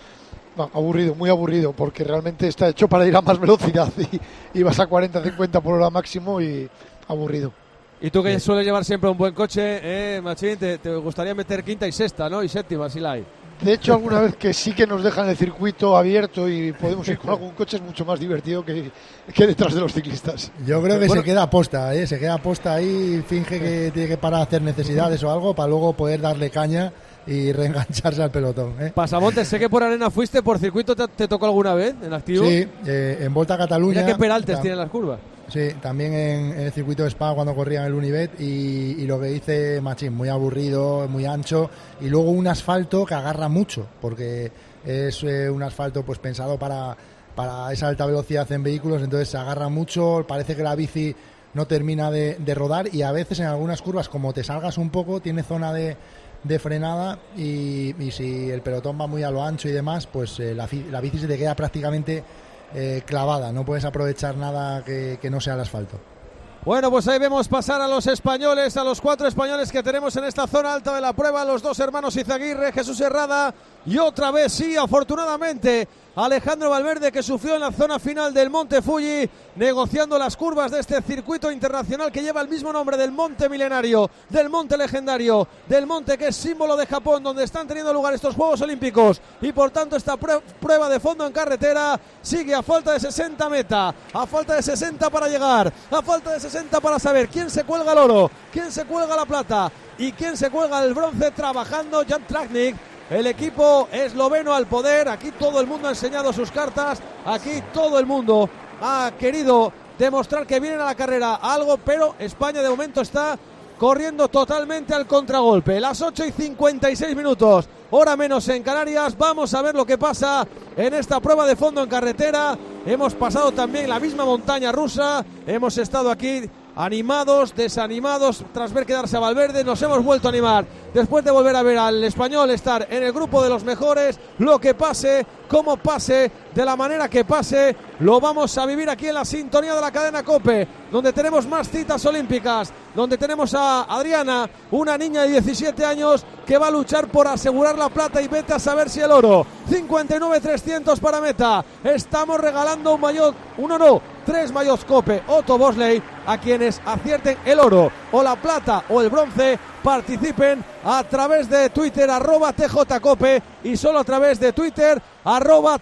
No, aburrido, muy aburrido, porque realmente está hecho para ir a más velocidad y, y vas a cuarenta cincuenta por hora máximo y aburrido. Y tú que Bien. sueles llevar siempre un buen coche, eh, Machín, te, te gustaría meter quinta y sexta, ¿no? Y séptima, si la hay. De hecho, alguna vez que sí que nos dejan el circuito abierto y podemos ir con algún coche, es mucho más divertido que, que detrás de los ciclistas. Yo creo que Bueno, se queda aposta, ¿eh? Se queda aposta ahí, finge que tiene que parar a hacer necesidades o algo para luego poder darle caña y reengancharse al pelotón, ¿eh? Pasamontes, sé que por arena fuiste, por circuito te, te tocó alguna vez en activo. Sí, eh, en Volta a Cataluña. Mira qué peraltes tam- tienen las curvas. Sí, también en, en el circuito de Spa cuando corría en el Unibet y, y lo que dice Machín, muy aburrido, muy ancho, y luego un asfalto que agarra mucho, porque es eh, un asfalto pues pensado para, para esa alta velocidad en vehículos, entonces se agarra mucho, parece que la bici no termina de, de rodar y a veces en algunas curvas, como te salgas un poco, tiene zona de, de frenada y, y si el pelotón va muy a lo ancho y demás, pues eh, la, fi- la bici se te queda prácticamente eh, clavada, no puedes aprovechar nada que, que no sea el asfalto. Bueno, pues ahí vemos pasar a los españoles, a los cuatro españoles que tenemos en esta zona alta de la prueba, los dos hermanos Izaguirre, Jesús Herrada y otra vez, sí, afortunadamente, Alejandro Valverde, que sufrió en la zona final del Monte Fuji, negociando las curvas de este circuito internacional que lleva el mismo nombre del monte milenario, del monte legendario, del monte que es símbolo de Japón, donde están teniendo lugar estos Juegos Olímpicos, y por tanto esta prueba de fondo en carretera sigue a falta de sesenta meta, a falta de sesenta para llegar, a falta de sesenta para saber quién se cuelga el oro, quién se cuelga la plata y quién se cuelga el bronce, trabajando Jan Tratnik. El equipo esloveno al poder, aquí todo el mundo ha enseñado sus cartas, aquí todo el mundo ha querido demostrar que vienen a la carrera algo, pero España de momento está corriendo totalmente al contragolpe. Las ocho y cincuenta y seis minutos, hora menos en Canarias, vamos a ver lo que pasa en esta prueba de fondo en carretera. Hemos pasado también la misma montaña rusa, hemos estado aquí animados, desanimados, tras ver quedarse a Valverde, nos hemos vuelto a animar después de volver a ver al español estar en el grupo de los mejores. Lo que pase, como pase, de la manera que pase, lo vamos a vivir aquí en la sintonía de la cadena COPE, donde tenemos más citas olímpicas, donde tenemos a Adriana, una niña de diecisiete años que va a luchar por asegurar la plata y vete a saber si el oro. cincuenta y nueve trescientos para meta, estamos regalando un maillot, uno no, tres maillots COPE Otto Bosley a quienes acierten el oro o la plata o el bronce. Participen a través de Twitter arroba tjcope y solo a través de Twitter arroba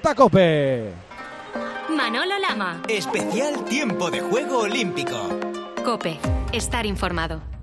tjcope. Manolo Lama. Especial tiempo de juego olímpico. COPE. Estar informado.